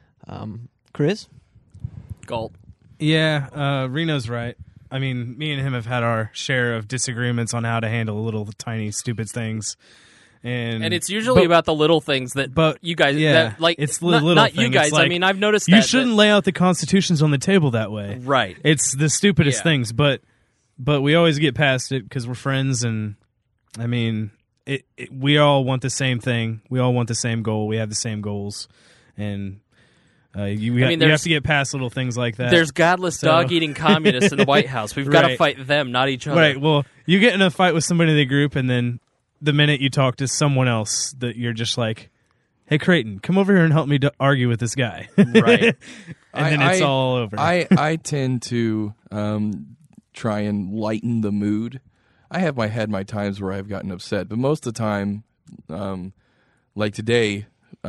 S4: Chris?
S2: Galt.
S3: Yeah, Reno's right. I mean, me and him have had our share of disagreements on how to handle little tiny stupid things. And
S2: it's usually about the little things that you guys,
S3: it's the little
S2: not
S3: thing.
S2: you guys.
S3: Like,
S2: I mean, I've noticed
S3: you shouldn't lay out the constitutions on the table that way.
S2: Right.
S3: It's the stupidest things, but we always get past it because we're friends, and I mean, we all want the same thing. We all want the same goal. We have the same goals, and you have to get past little things like that.
S2: There's godless dog-eating communists in the White House. We've got to fight them, not each other.
S3: Right. Well, you get in a fight with somebody in the group, and then the minute you talk to someone else, that you're just like, "Hey, Creighton, come over here and help me argue with this guy."
S2: Right.
S3: And then it's all over.
S1: I tend to try and lighten the mood. I have had my times where I've gotten upset, but most of the time, like today,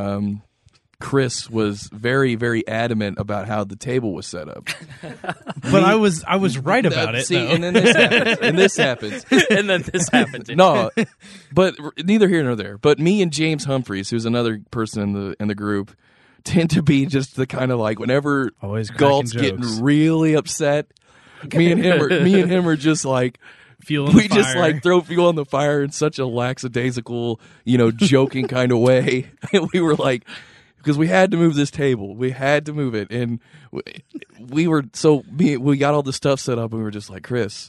S1: Chris was very, very adamant about how the table was set up.
S3: But I was right about it.
S1: See,
S3: though.
S1: and then this happens.
S2: And then this happened.
S1: No, but neither here nor there. But me and James Humphreys, who's another person in the group, tend to be just the kind of like whenever Galt's getting really upset, me and him are just like. Just like throw fuel on the fire in such a lackadaisical, joking kind of way. And we were like, because we had to move this table. We had to move it. And we got all the stuff set up, and we were just like, Chris,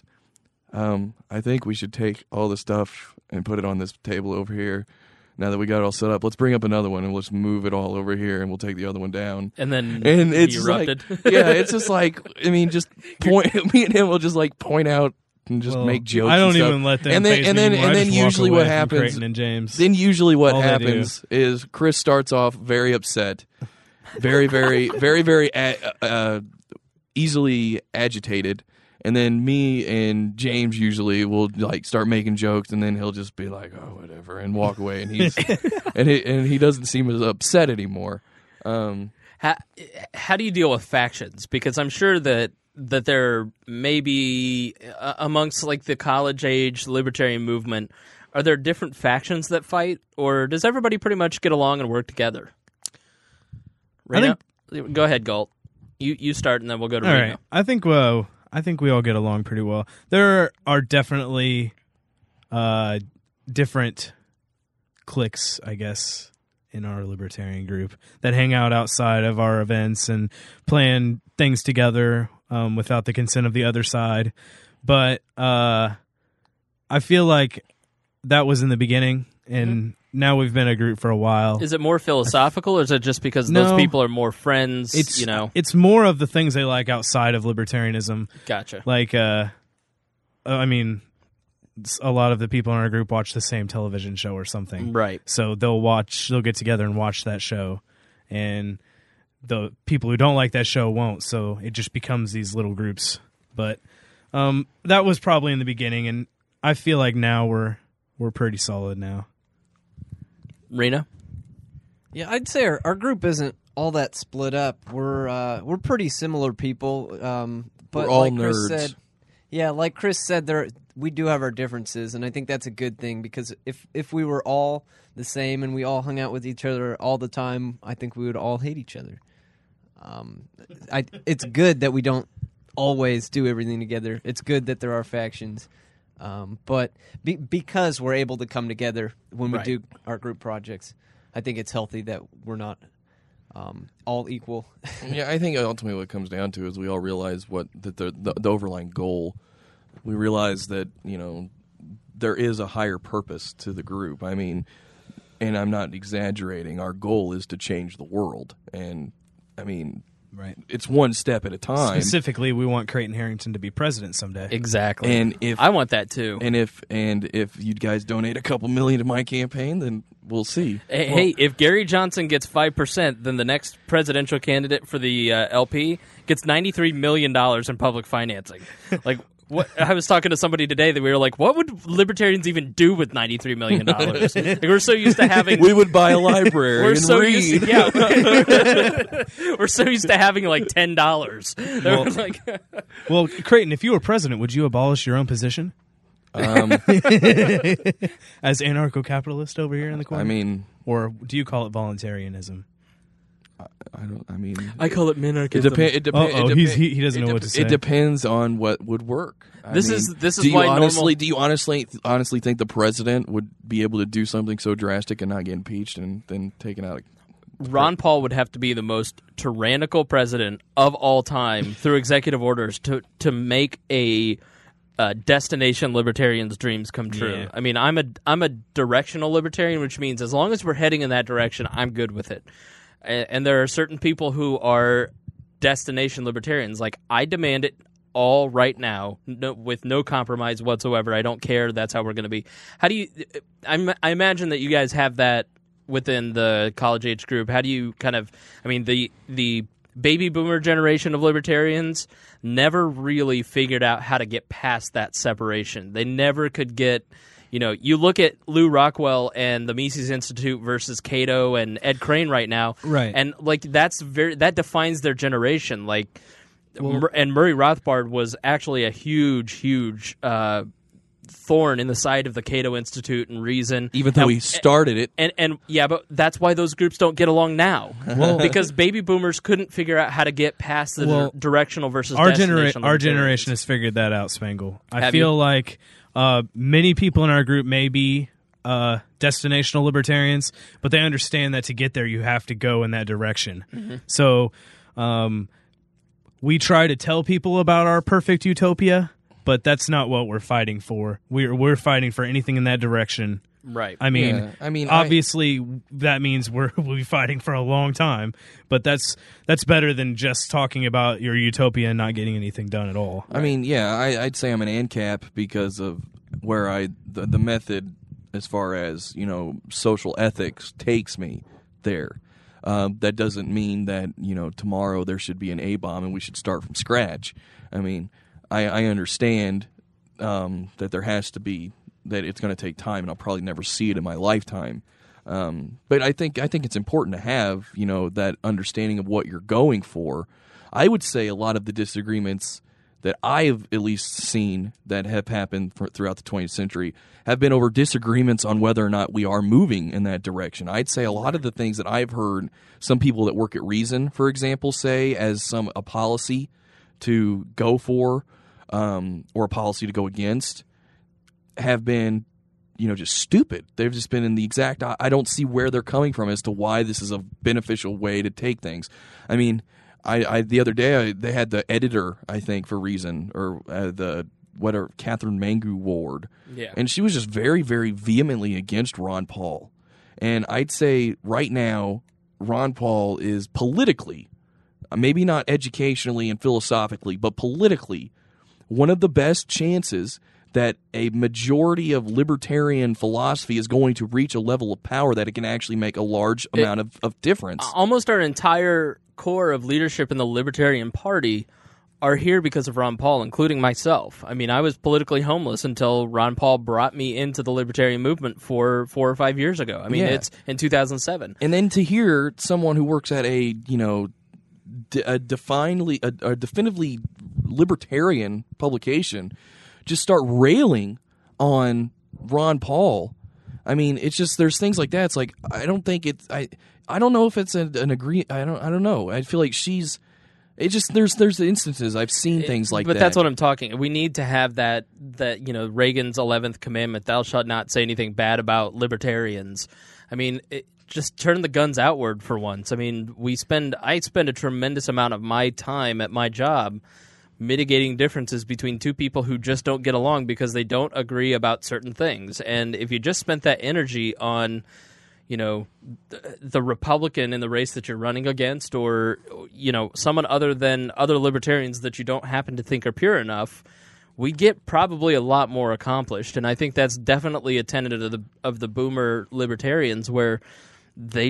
S1: I think we should take all the stuff and put it on this table over here. Now that we got it all set up, let's bring up another one and let's move it all over here, and we'll take the other one down.
S2: And then
S1: it's
S2: erupted.
S1: It's just like, I mean, just point. Me and him will just like point out and just make jokes.
S3: I don't
S1: and
S3: even let them.
S1: And then usually what happens.
S3: And James.
S1: Then usually what happens is Chris starts off very upset, very, very, very, very easily agitated. And then me and James usually will like start making jokes, and then he'll just be like, "Oh, whatever," and walk away. And he's and he doesn't seem as upset anymore.
S2: How do you deal with factions? Because I'm sure that there may be amongst like the college age libertarian movement Are there different factions that fight, or does everybody pretty much get along and work together? Reno? Go ahead, Galt. You start, and then we'll go to
S3: All
S2: Reno.
S3: right. I think we all get along pretty well. There are definitely different cliques, I guess, in our libertarian group that hang out outside of our events and plan things together without the consent of the other side. But I feel like that was in the beginning, and now we've been a group for a while.
S2: Is it more philosophical, or is it just because
S3: No.
S2: those people are more friends?
S3: It's more of the things they like outside of libertarianism.
S2: Gotcha.
S3: Like, I mean, a lot of the people in our group watch the same television show or something.
S2: Right.
S3: So they'll get together and watch that show. And the people who don't like that show won't. So it just becomes these little groups. But that was probably in the beginning. And I feel like now we're pretty solid now.
S2: Reno?
S4: Yeah, I'd say our group isn't all that split up. We're pretty similar people, but
S1: We're all
S4: like Chris
S1: nerds.
S4: said, like Chris said, we do have our differences, and I think that's a good thing because if we were all the same and we all hung out with each other all the time, I think we would all hate each other. It's good that we don't always do everything together. It's good that there are factions. But because we're able to come together when we do our group projects, I think it's healthy that we're not all equal.
S1: Yeah, I think ultimately what it comes down to is we all realize that the overlying goal. We realize that there is a higher purpose to the group. I mean, and I'm not exaggerating. Our goal is to change the world, and I mean.
S3: Right.
S1: It's one step at a time.
S3: Specifically, we want Creighton Harrington to be president someday.
S2: Exactly.
S1: And if
S2: I want that too.
S1: And if you guys donate a couple million to my campaign, then we'll see.
S2: Hey, if Gary Johnson gets 5%, then the next presidential candidate for the LP gets $93 million in public financing. Like, what? I was talking to somebody today that we were like, what would libertarians even do with $93 million? Like, we're so used to having...
S1: We would buy a library
S2: We're
S1: and
S2: so
S1: read.
S2: used to, yeah. We're so used to having like $10.
S3: Well,
S2: Like,
S3: well, Creighton, if you were president, would you abolish your own position as anarcho-capitalist over here in the corner?
S1: I mean,
S3: or do you call it voluntarianism?
S1: I don't. I mean,
S2: I call it minarchism.
S1: It depends.
S3: He doesn't know what to say.
S1: It depends on what would work.
S2: This is
S1: do you
S2: why
S1: honestly do you honestly think the president would be able to do something so drastic and not get impeached and then taken out?
S2: Ron Paul would have to be the most tyrannical president of all time through executive orders to make a destination libertarian's dreams come true.
S3: Yeah.
S2: I mean, I'm a directional libertarian, which means as long as we're heading in that direction, I'm good with it. And there are certain people who are destination libertarians. Like, I demand it all right now, with no compromise whatsoever. I don't care. That's how we're going to be. How do you? I imagine that you guys have that within the college age group. How do you kind of? I mean, the baby boomer generation of libertarians never really figured out how to get past that separation. They never could get. You look at Lou Rockwell and the Mises Institute versus Cato and Ed Crane right now,
S3: Right.
S2: And like that defines their generation. Like, and Murray Rothbard was actually a huge thorn in the side of the Cato Institute and Reason,
S1: Even though he started it.
S2: And yeah, but that's why those groups don't get along now, because baby boomers couldn't figure out how to get past the directional versus
S3: our
S2: destination.
S3: our generation has figured that out, Spangle. I
S2: Have
S3: feel
S2: you?
S3: like many people in our group may be destinational libertarians, but they understand that to get there, you have to go in that direction.
S2: Mm-hmm.
S3: So we try to tell people about our perfect utopia, but that's not what we're fighting for. We're fighting for anything in that direction.
S2: Right.
S3: I mean,
S1: Yeah, I mean,
S3: obviously that means we'll be fighting for a long time, but that's better than just talking about your utopia and not getting anything done at all.
S1: I mean, yeah, I'd say I'm an ANCAP because of where the method as far as social ethics takes me there. That doesn't mean that tomorrow there should be an A-bomb and we should start from scratch. I mean, I understand that there has to be. That it's going to take time, and I'll probably never see it in my lifetime. But I think it's important to have that understanding of what you're going for. I would say a lot of the disagreements that I've at least seen that have happened throughout the 20th century have been over disagreements on whether or not we are moving in that direction. I'd say a lot of the things that I've heard some people that work at Reason, for example, say as a policy to go for or a policy to go against have been, just stupid. They've just been in the exact. I don't see where they're coming from as to why this is a beneficial way to take things. I mean, I the other day they had the editor, I think, for Reason, or Catherine Mangu Ward, and she was just very, very vehemently against Ron Paul. And I'd say right now, Ron Paul is politically, maybe not educationally and philosophically, but politically, one of the best chances that a majority of libertarian philosophy is going to reach a level of power that it can actually make a large amount of difference.
S2: Almost our entire core of leadership in the Libertarian Party are here because of Ron Paul, including myself. I mean, I was politically homeless until Ron Paul brought me into the Libertarian movement 4 or 5 years ago. I mean, it's in 2007.
S1: And then to hear someone who works at a definitively libertarian publication just start railing on Ron Paul. I mean, it's just, there's things like that. It's like, I don't think it's, I don't know if it's an agree. I don't know. I feel like there's instances I've seen things like that.
S2: But that's what I'm talking. We need to have that Reagan's 11th commandment, thou shalt not say anything bad about libertarians. I mean, just turn the guns outward for once. I mean, I spend a tremendous amount of my time at my job mitigating differences between two people who just don't get along because they don't agree about certain things. And if you just spent that energy on, the Republican in the race that you're running against, or, someone other than other libertarians that you don't happen to think are pure enough, we get probably a lot more accomplished. And I think that's definitely a tenet of the boomer libertarians, where they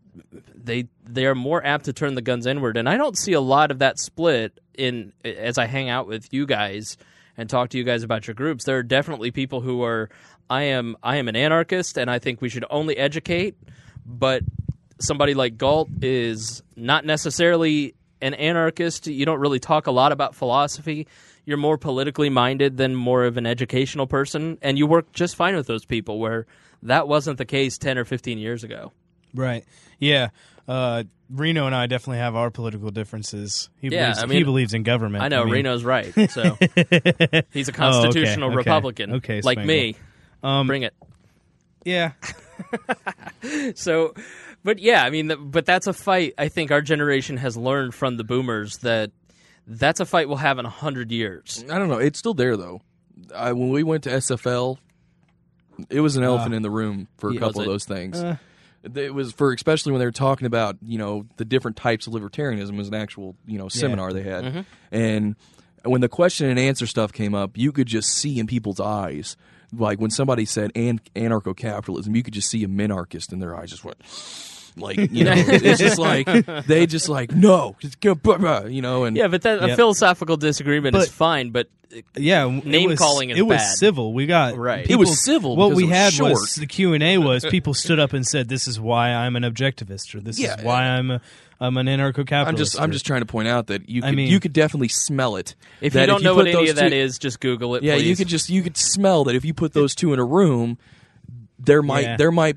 S2: are more apt to turn the guns inward. And I don't see a lot of that split as I hang out with you guys and talk to you guys about your groups. There are definitely people who are, I am an anarchist and I think we should only educate, but somebody like Galt is not necessarily an anarchist. You don't really talk a lot about philosophy. You're more politically minded than more of an educational person, and you work just fine with those people, where that wasn't the case 10 or 15 years ago.
S3: Right. Yeah. Reno and I definitely have our political differences. He believes in government.
S2: I know, Reno's right. So he's a constitutional Republican, like me. Bring it.
S3: Yeah.
S2: So, but yeah, I mean, but that's a fight I think our generation has learned from the boomers, that's a fight we'll have in 100 years.
S1: I don't know. It's still there, though. When we went to SFL, it was an elephant in the room for a couple of those things. It was especially when they were talking about, the different types of libertarianism. It was an actual, seminar they had. Mm-hmm. And when the question and answer stuff came up, you could just see in people's eyes, like when somebody said anarcho-capitalism, you could just see a minarchist in their eyes just went, like, it's just like, they just like, no, just go, and
S2: yeah, but a philosophical disagreement is fine, but name calling is bad.
S3: It was civil. We got
S2: right.
S1: It was civil.
S3: What we had was the Q&A was people stood up and said, "This is why I'm an objectivist," or "This is why I'm an anarcho-capitalist."
S1: I'm just trying to point out that you could definitely smell it.
S2: If you don't know what any of that is, just Google it.
S1: Yeah,
S2: please.
S1: you could smell that if you put those two in a room, there might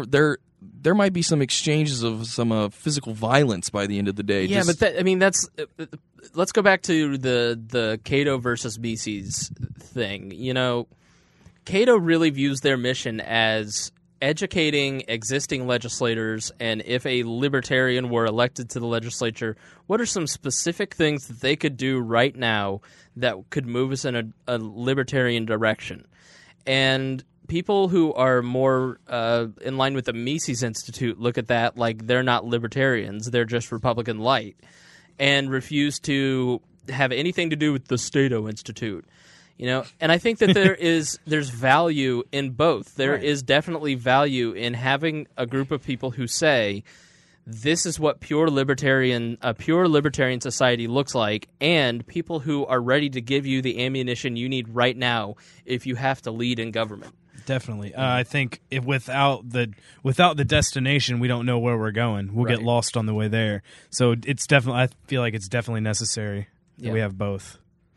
S1: be some exchanges of some physical violence by the end of the day.
S2: Yeah, but that's. Let's go back to the Cato versus Mises thing. Cato really views their mission as educating existing legislators, and if a libertarian were elected to the legislature, what are some specific things that they could do right now that could move us in a libertarian direction? And people who are more in line with the Mises Institute look at that like they're not libertarians, they're just Republican light, and refuse to have anything to do with the Stato Institute. And I think that there's value in both. There is definitely value in having a group of people who say, this is what a pure libertarian society looks like, and people who are ready to give you the ammunition you need right now if you have to lead in government.
S3: Definitely. I think without the destination, we don't know where we're going. We'll get lost on the way there. So I feel like it's definitely necessary that we have both.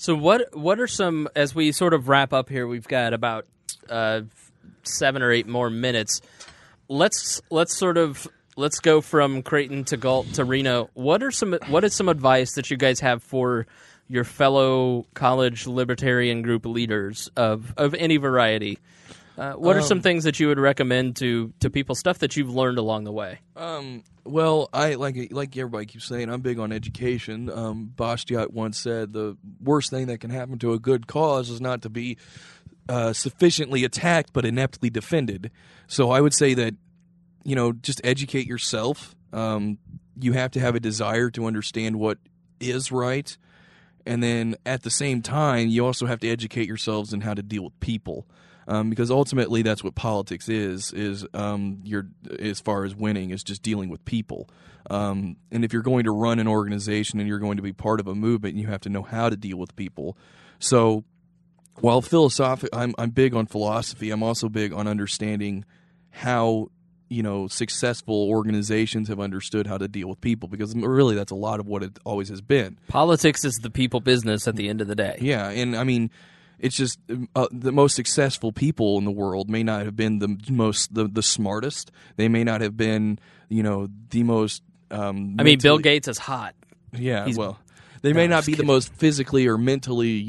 S2: So what are some, as we sort of wrap up here, we've got about 7 or 8 more minutes. Let's go from Creighton to Galt to Reno. What is some advice that you guys have for your fellow college libertarian group leaders of any variety? What are some things that you would recommend to people, stuff that you've learned along the way?
S1: Well, I like everybody keeps saying, I'm big on education. Bastiat once said the worst thing that can happen to a good cause is not to be sufficiently attacked but ineptly defended. So I would say that, just educate yourself. You have to have a desire to understand what is right. And then at the same time, you also have to educate yourselves in how to deal with people. Because ultimately that's what politics is you're, as far as winning, is just dealing with people. And if you're going to run an organization and you're going to be part of a movement, you have to know how to deal with people. So while I'm big on philosophy, I'm also big on understanding how successful organizations have understood how to deal with people, because really that's a lot of what it always has been.
S2: Politics is the people business at the end of the day.
S1: Yeah, and I mean, it's just the most successful people in the world may not have been the smartest. They may not have been, the most.
S2: Bill Gates is hot.
S1: Yeah, they may not be the most physically or mentally,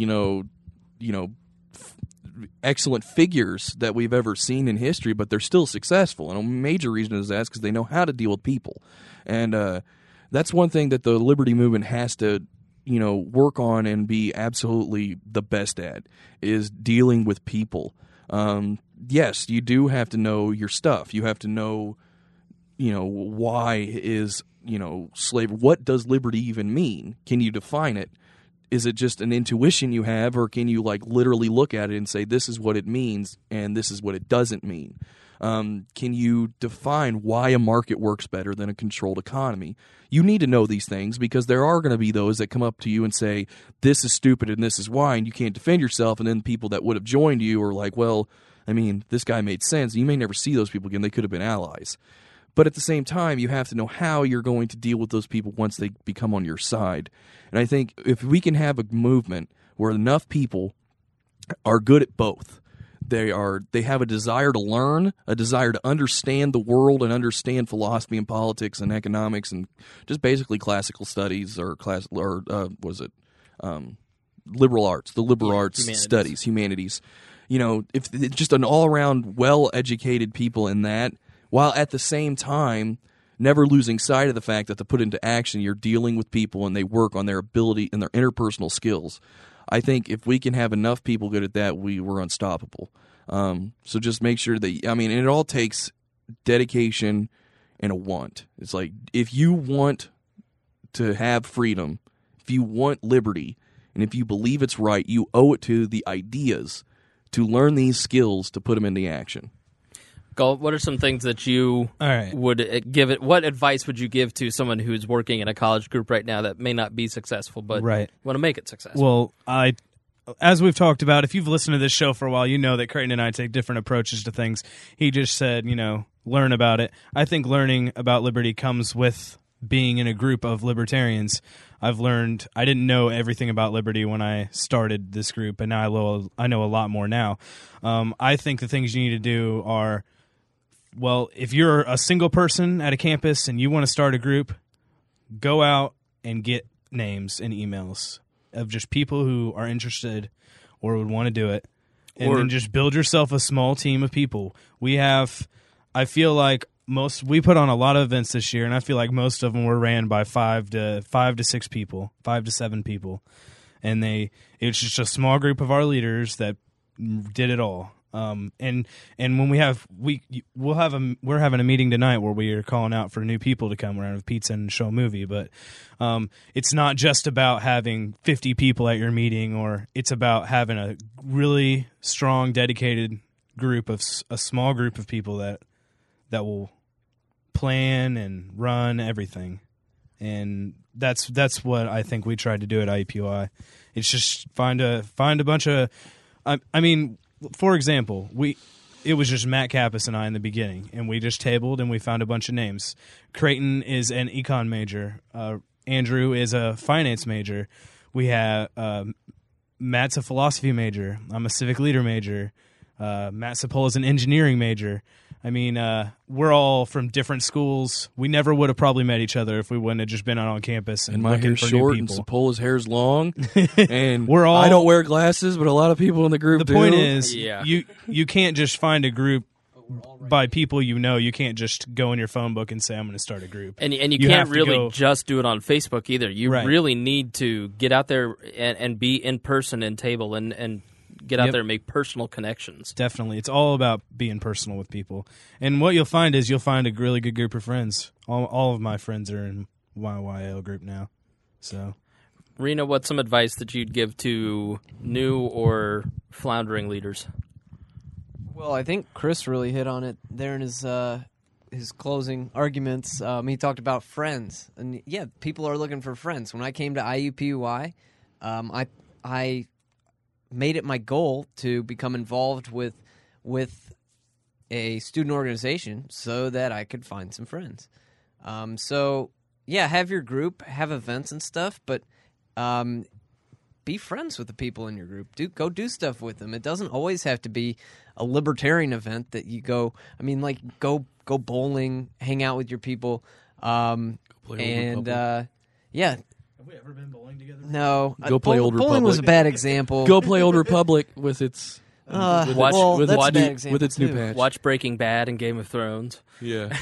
S1: excellent figures that we've ever seen in history, but they're still successful. And a major reason is that because they know how to deal with people, and that's one thing that the Liberty Movement has to work on and be absolutely the best at, is dealing with people. Yes, you do have to know your stuff. You have to know, why is, slavery, what does liberty even mean? Can you define it? Is it just an intuition you have, or can you literally look at it and say, this is what it means and this is what it doesn't mean? Can you define why a market works better than a controlled economy? You need to know these things, because there are going to be those that come up to you and say, this is stupid and this is why, and you can't defend yourself. And then people that would have joined you are like, well, I mean, this guy made sense. You may never see those people again. They could have been allies. But at the same time, you have to know how you're going to deal with those people once they become on your side. And I think if we can have a movement where enough people are good at both, they have a desire to learn, a desire to understand the world and understand philosophy and politics and economics and just basically classical studies or liberal arts, the liberal arts studies, humanities. If it's just an all-around well-educated people in that, while at the same time never losing sight of the fact that to put into action, you're dealing with people and they work on their ability and their interpersonal skills. I think if we can have enough people good at that, we're unstoppable. So just make sure that, and it all takes dedication and a want. It's like, if you want to have freedom, if you want liberty, and if you believe it's right, you owe it to the ideas to learn these skills to put them into action.
S2: Galt, what are some things that you would give it? What advice would you give to someone who's working in a college group right now that may not be successful, but want to make it successful?
S3: Well, as we've talked about, if you've listened to this show for a while, you know that Creighton and I take different approaches to things. He just said, learn about it. I think learning about liberty comes with being in a group of libertarians. I've learned, I didn't know everything about liberty when I started this group, and now I know a lot more now. I think the things you need to do are, well, if you're a single person at a campus and you want to start a group, go out and get names and emails of just people who are interested or would want to do it, and then just build yourself a small team of people. I feel like we put on a lot of events this year, and I feel like most of them were ran by 5 to 6 people, 5 to 7 people, and it's just a small group of our leaders that did it all. And when we're having a meeting tonight where we are calling out for new people to come around with pizza and show a movie, but it's not just about having 50 people at your meeting, or it's about having a really strong, dedicated group of a small group of people that will plan and run everything. And that's what I think we tried to do at IUPUI. It's just find a bunch of, for example, it was just Matt Kappas and I in the beginning, and we just tabled and we found a bunch of names. Creighton is an econ major. Andrew is a finance major. We have Matt's a philosophy major. I'm a civic leader major. Matt Sapola's an engineering major. I mean, we're all from different schools. We never would have probably met each other if we wouldn't have just been out on campus and
S1: And my
S3: looking
S1: hair's
S3: for
S1: short
S3: new
S1: and
S3: people.
S1: Sapola's hair's long. And
S3: We're all-
S1: I don't wear glasses, but a lot of people in the group
S3: The
S1: do.
S3: point is,
S2: Yeah.
S3: you can't just find a group by people you know. You can't just go in your phone book and say, I'm going to start a group.
S2: And you
S3: You
S2: can't
S3: have to
S2: really
S3: go-
S2: just do it on Facebook either. You
S3: Right.
S2: really need to get out there and be in person and table and get out
S3: Yep.
S2: there and make personal connections.
S3: Definitely. It's all about being personal with people. And what you'll find is you'll find a really good group of friends. All of my friends are in YYL group now. So
S2: Rena, what's some advice that you'd give to new or floundering leaders?
S4: Well, I think Chris really hit on it there in his closing arguments. He talked about friends, and yeah, people are looking for friends. When I came to IUPUI, I made it my goal to become involved with a student organization so that I could find some friends. So yeah, have your group, have events and stuff, but be friends with the people in your group. Go do stuff with them. It doesn't always have to be a libertarian event that you go. I mean, like go bowling, hang out with your people,
S1: play Old
S4: and
S1: Republic.
S4: yeah.
S3: have we ever been bowling together?
S4: No,
S1: Go play Old
S4: bowling was a
S1: Republic.
S4: bad example.
S1: Go play Old Republic with its
S2: Watch-
S4: well,
S2: with
S4: that's
S2: watch-
S4: a bad example
S1: with its new
S4: too.
S1: patch.
S2: Watch Breaking Bad and Game of Thrones.
S1: Yeah.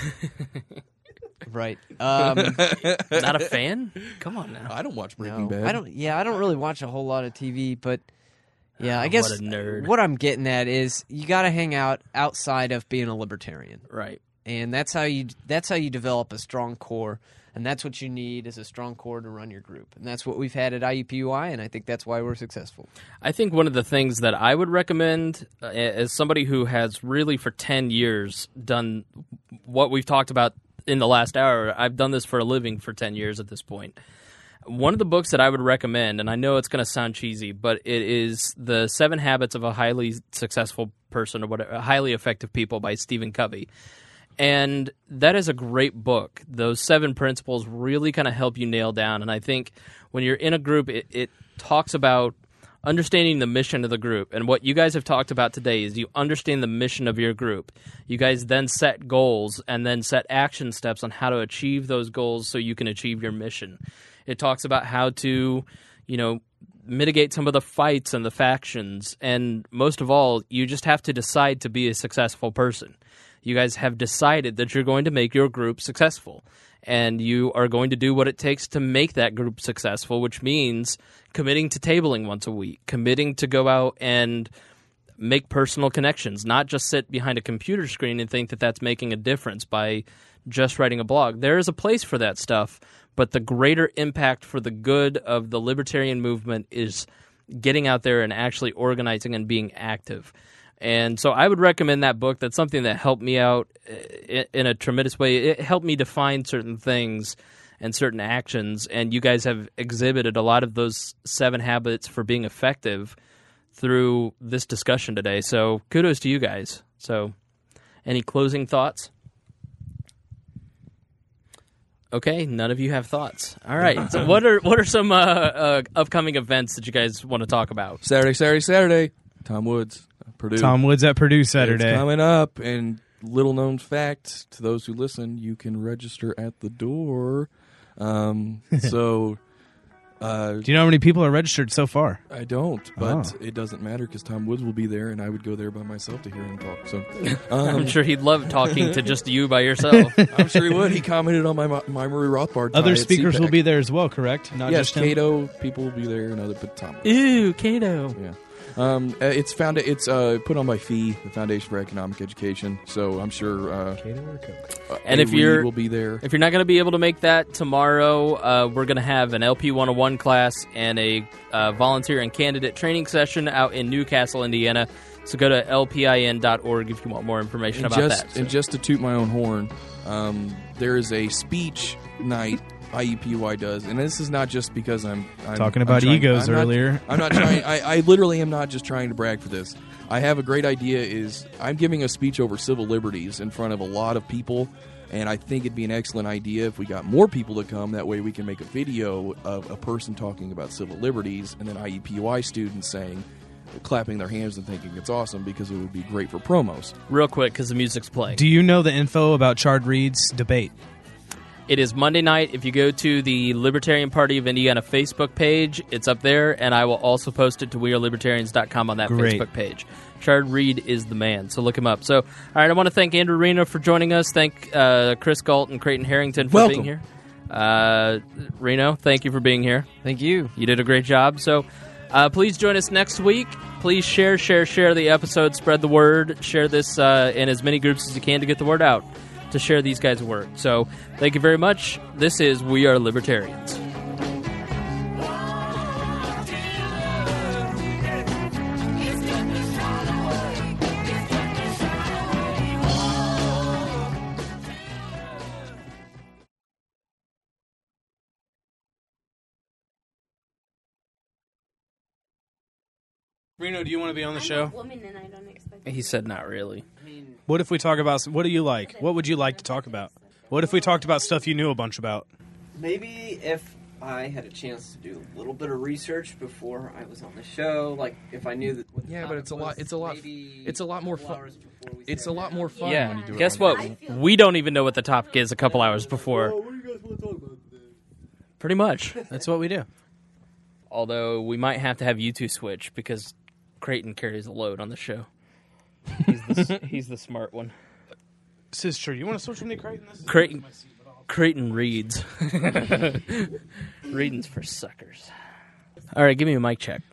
S4: Right.
S2: Not a fan? Come on now.
S1: I don't watch Breaking
S4: No,
S1: Bad.
S4: I don't. Yeah, I don't really watch a whole lot of TV, but yeah, I
S2: What
S4: guess
S2: a nerd.
S4: what I'm getting at is you got to hang out outside of being a libertarian,
S2: Right.
S4: and that's how you develop a strong core, and that's what you need is a strong core to run your group, and that's what we've had at IUPUI, and I think that's why we're successful.
S2: I think one of the things that I would recommend as somebody who has really for 10 years done what we've talked about in the last hour, I've done this for a living for 10 years at this point. One of the books that I would recommend, and I know it's going to sound cheesy, but it is The 7 Habits of a Highly Successful Person or whatever, Highly Effective People by Stephen Covey. And that is a great book. Those 7 principles really kind of help you nail down. And I think when you're in a group, it talks about understanding the mission of the group. And what you guys have talked about today is you understand the mission of your group. You guys then set goals and then set action steps on how to achieve those goals so you can achieve your mission. It talks about how to, mitigate some of the fights and the factions. And most of all, you just have to decide to be a successful person. You guys have decided that you're going to make your group successful. And you are going to do what it takes to make that group successful, which means committing to tabling once a week, committing to go out and make personal connections, not just sit behind a computer screen and think that that's making a difference by just writing a blog. There is a place for that stuff, but the greater impact for the good of the libertarian movement is getting out there and actually organizing and being active. And so I would recommend that book. That's something that helped me out in a tremendous way. It helped me define certain things and certain actions, and you guys have exhibited a lot of those 7 habits for being effective through this discussion today. So kudos to you guys. So any closing thoughts? Okay, none of you have thoughts. All right. So what are some upcoming events that you guys want to talk about?
S1: Saturday. Tom Woods, Purdue.
S3: Tom Woods at Purdue Saturday.
S1: It's coming up, and little known fact to those who listen, you can register at the door. So
S3: Do you know how many people are registered so far?
S1: I don't, but
S3: Oh.
S1: it doesn't matter because Tom Woods will be there, and I would go there by myself to hear him talk. So
S2: I'm sure he'd love talking to just you by yourself.
S1: I'm sure he would. He commented on my Murray Rothbard.
S3: Other
S1: tie at
S3: speakers will
S1: CPAC.
S3: be there as well, correct? Not
S1: Yes,
S3: just him?
S1: Cato people will be there, and other but Tom.
S2: Ooh, Cato.
S1: Yeah. It's put on by FEE, the Foundation for Economic Education. So I'm sure
S3: Cato or Coke?
S2: And
S1: A.
S2: if you're-
S1: Reed will be there.
S2: If you're not going to be able to make that tomorrow, we're going to have an LP 101 class and a volunteer and candidate training session out in Newcastle, Indiana. So go to lpin.org if you want more information about that.
S1: And just to toot my own horn, there is a speech night IUPUI does, and this is not just because I'm
S3: Talking about
S1: trying-
S3: egos
S1: I'm not-
S3: earlier.
S1: I'm not trying. I literally am not just trying to brag for this. I have a great idea. I'm giving a speech over civil liberties in front of a lot of people And I think it'd be an excellent idea if we got more people to come. That way we can make a video of a person talking about civil liberties and then IUPUI students clapping their hands and thinking it's awesome, because it would be great for promos.
S2: Real quick, because the music's playing.
S3: Do you know the info about Chard Reed's debate?
S2: It is Monday night. If you go to the Libertarian Party of Indiana Facebook page, it's up there, and I will also post it to wearelibertarians.com on that
S3: Great.
S2: Facebook page. Chard Reed is the man, so look him up. So, all right, I want to thank Andrew Reno for joining us. Thank Chris Galt and Creighton Harrington for being here. Reno, thank you for being here.
S4: Thank you.
S2: You did a great job. So, please join us next week. Please share the episode, spread the word, share this in as many groups as you can to get the word out, to share these guys' work. So, thank you very much. This is We Are Libertarians.
S3: Reno, do you want to be on the show?
S5: I'm a woman and I don't expect
S2: He said not really.
S3: What if we talk about, what do you like? What would you like to talk about? What if we talked about stuff you knew a bunch about?
S6: Maybe if I had a chance to do a little bit of research before I was on the show, like if I knew that. What the
S1: Yeah, but
S6: topic
S1: it's a lot.
S6: was,
S1: It's a lot.
S6: maybe
S1: It's a lot more
S6: a couple
S1: fun.
S6: hours before we
S1: It's
S6: sat
S1: a lot
S6: down.
S1: more fun
S2: Yeah.
S1: when you do it.
S2: Guess
S1: on
S2: what? We don't even know what the topic is a couple hours before.
S6: What do you guys want to talk about today?
S2: Pretty much.
S3: That's what we do.
S2: Although we might have to have you two switch because Creighton carries a load on the show. He's the smart one.
S3: This is true. You want to switch with me, Creighton? This is
S2: Creighton reads. Reading's for suckers. All right, give me a mic check.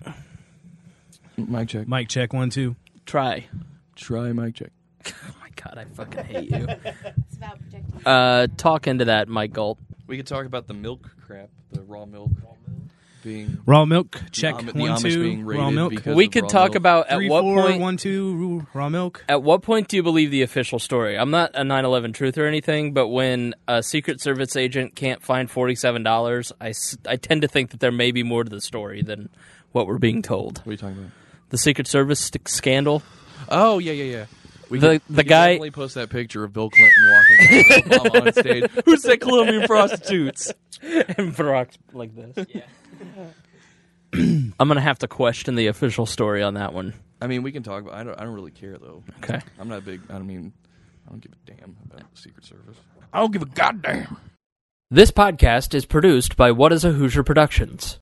S1: Mic check.
S3: Mic check, 1, 2.
S2: Try.
S1: Try mic check.
S2: Oh my god, I fucking hate you.
S5: it's about projecting.
S2: Talk into that, Mike Galt.
S1: We could talk about the milk crap, the raw milk being
S3: Raw milk, check,
S1: the
S3: 1,
S1: Amish
S3: 2.
S1: being raided
S3: Raw milk.
S1: because
S2: We
S1: of
S2: could
S1: raw
S2: talk
S1: milk.
S2: about
S3: 3,
S2: at what
S3: 4,
S2: point.
S3: 1, 2, raw milk.
S2: At what point do you believe the official story? I'm not a 9/11 truth or anything, but when a Secret Service agent can't find $47, I tend to think that there may be more to the story than what we're being told.
S1: What are you talking about?
S2: The Secret Service scandal.
S1: Oh yeah. We
S2: The
S1: could
S2: guy-
S1: definitely post that picture of Bill Clinton walking with Obama on stage. Who said Colombian prostitutes?
S2: And Barack's like this. Yeah. I'm gonna have to question the official story on that one.
S1: I mean, we can talk about. I don't really care though.
S2: Okay.
S1: I'm not big. I don't give a damn about the Secret Service. I don't give a goddamn.
S2: This podcast is produced by What is a Hoosier Productions.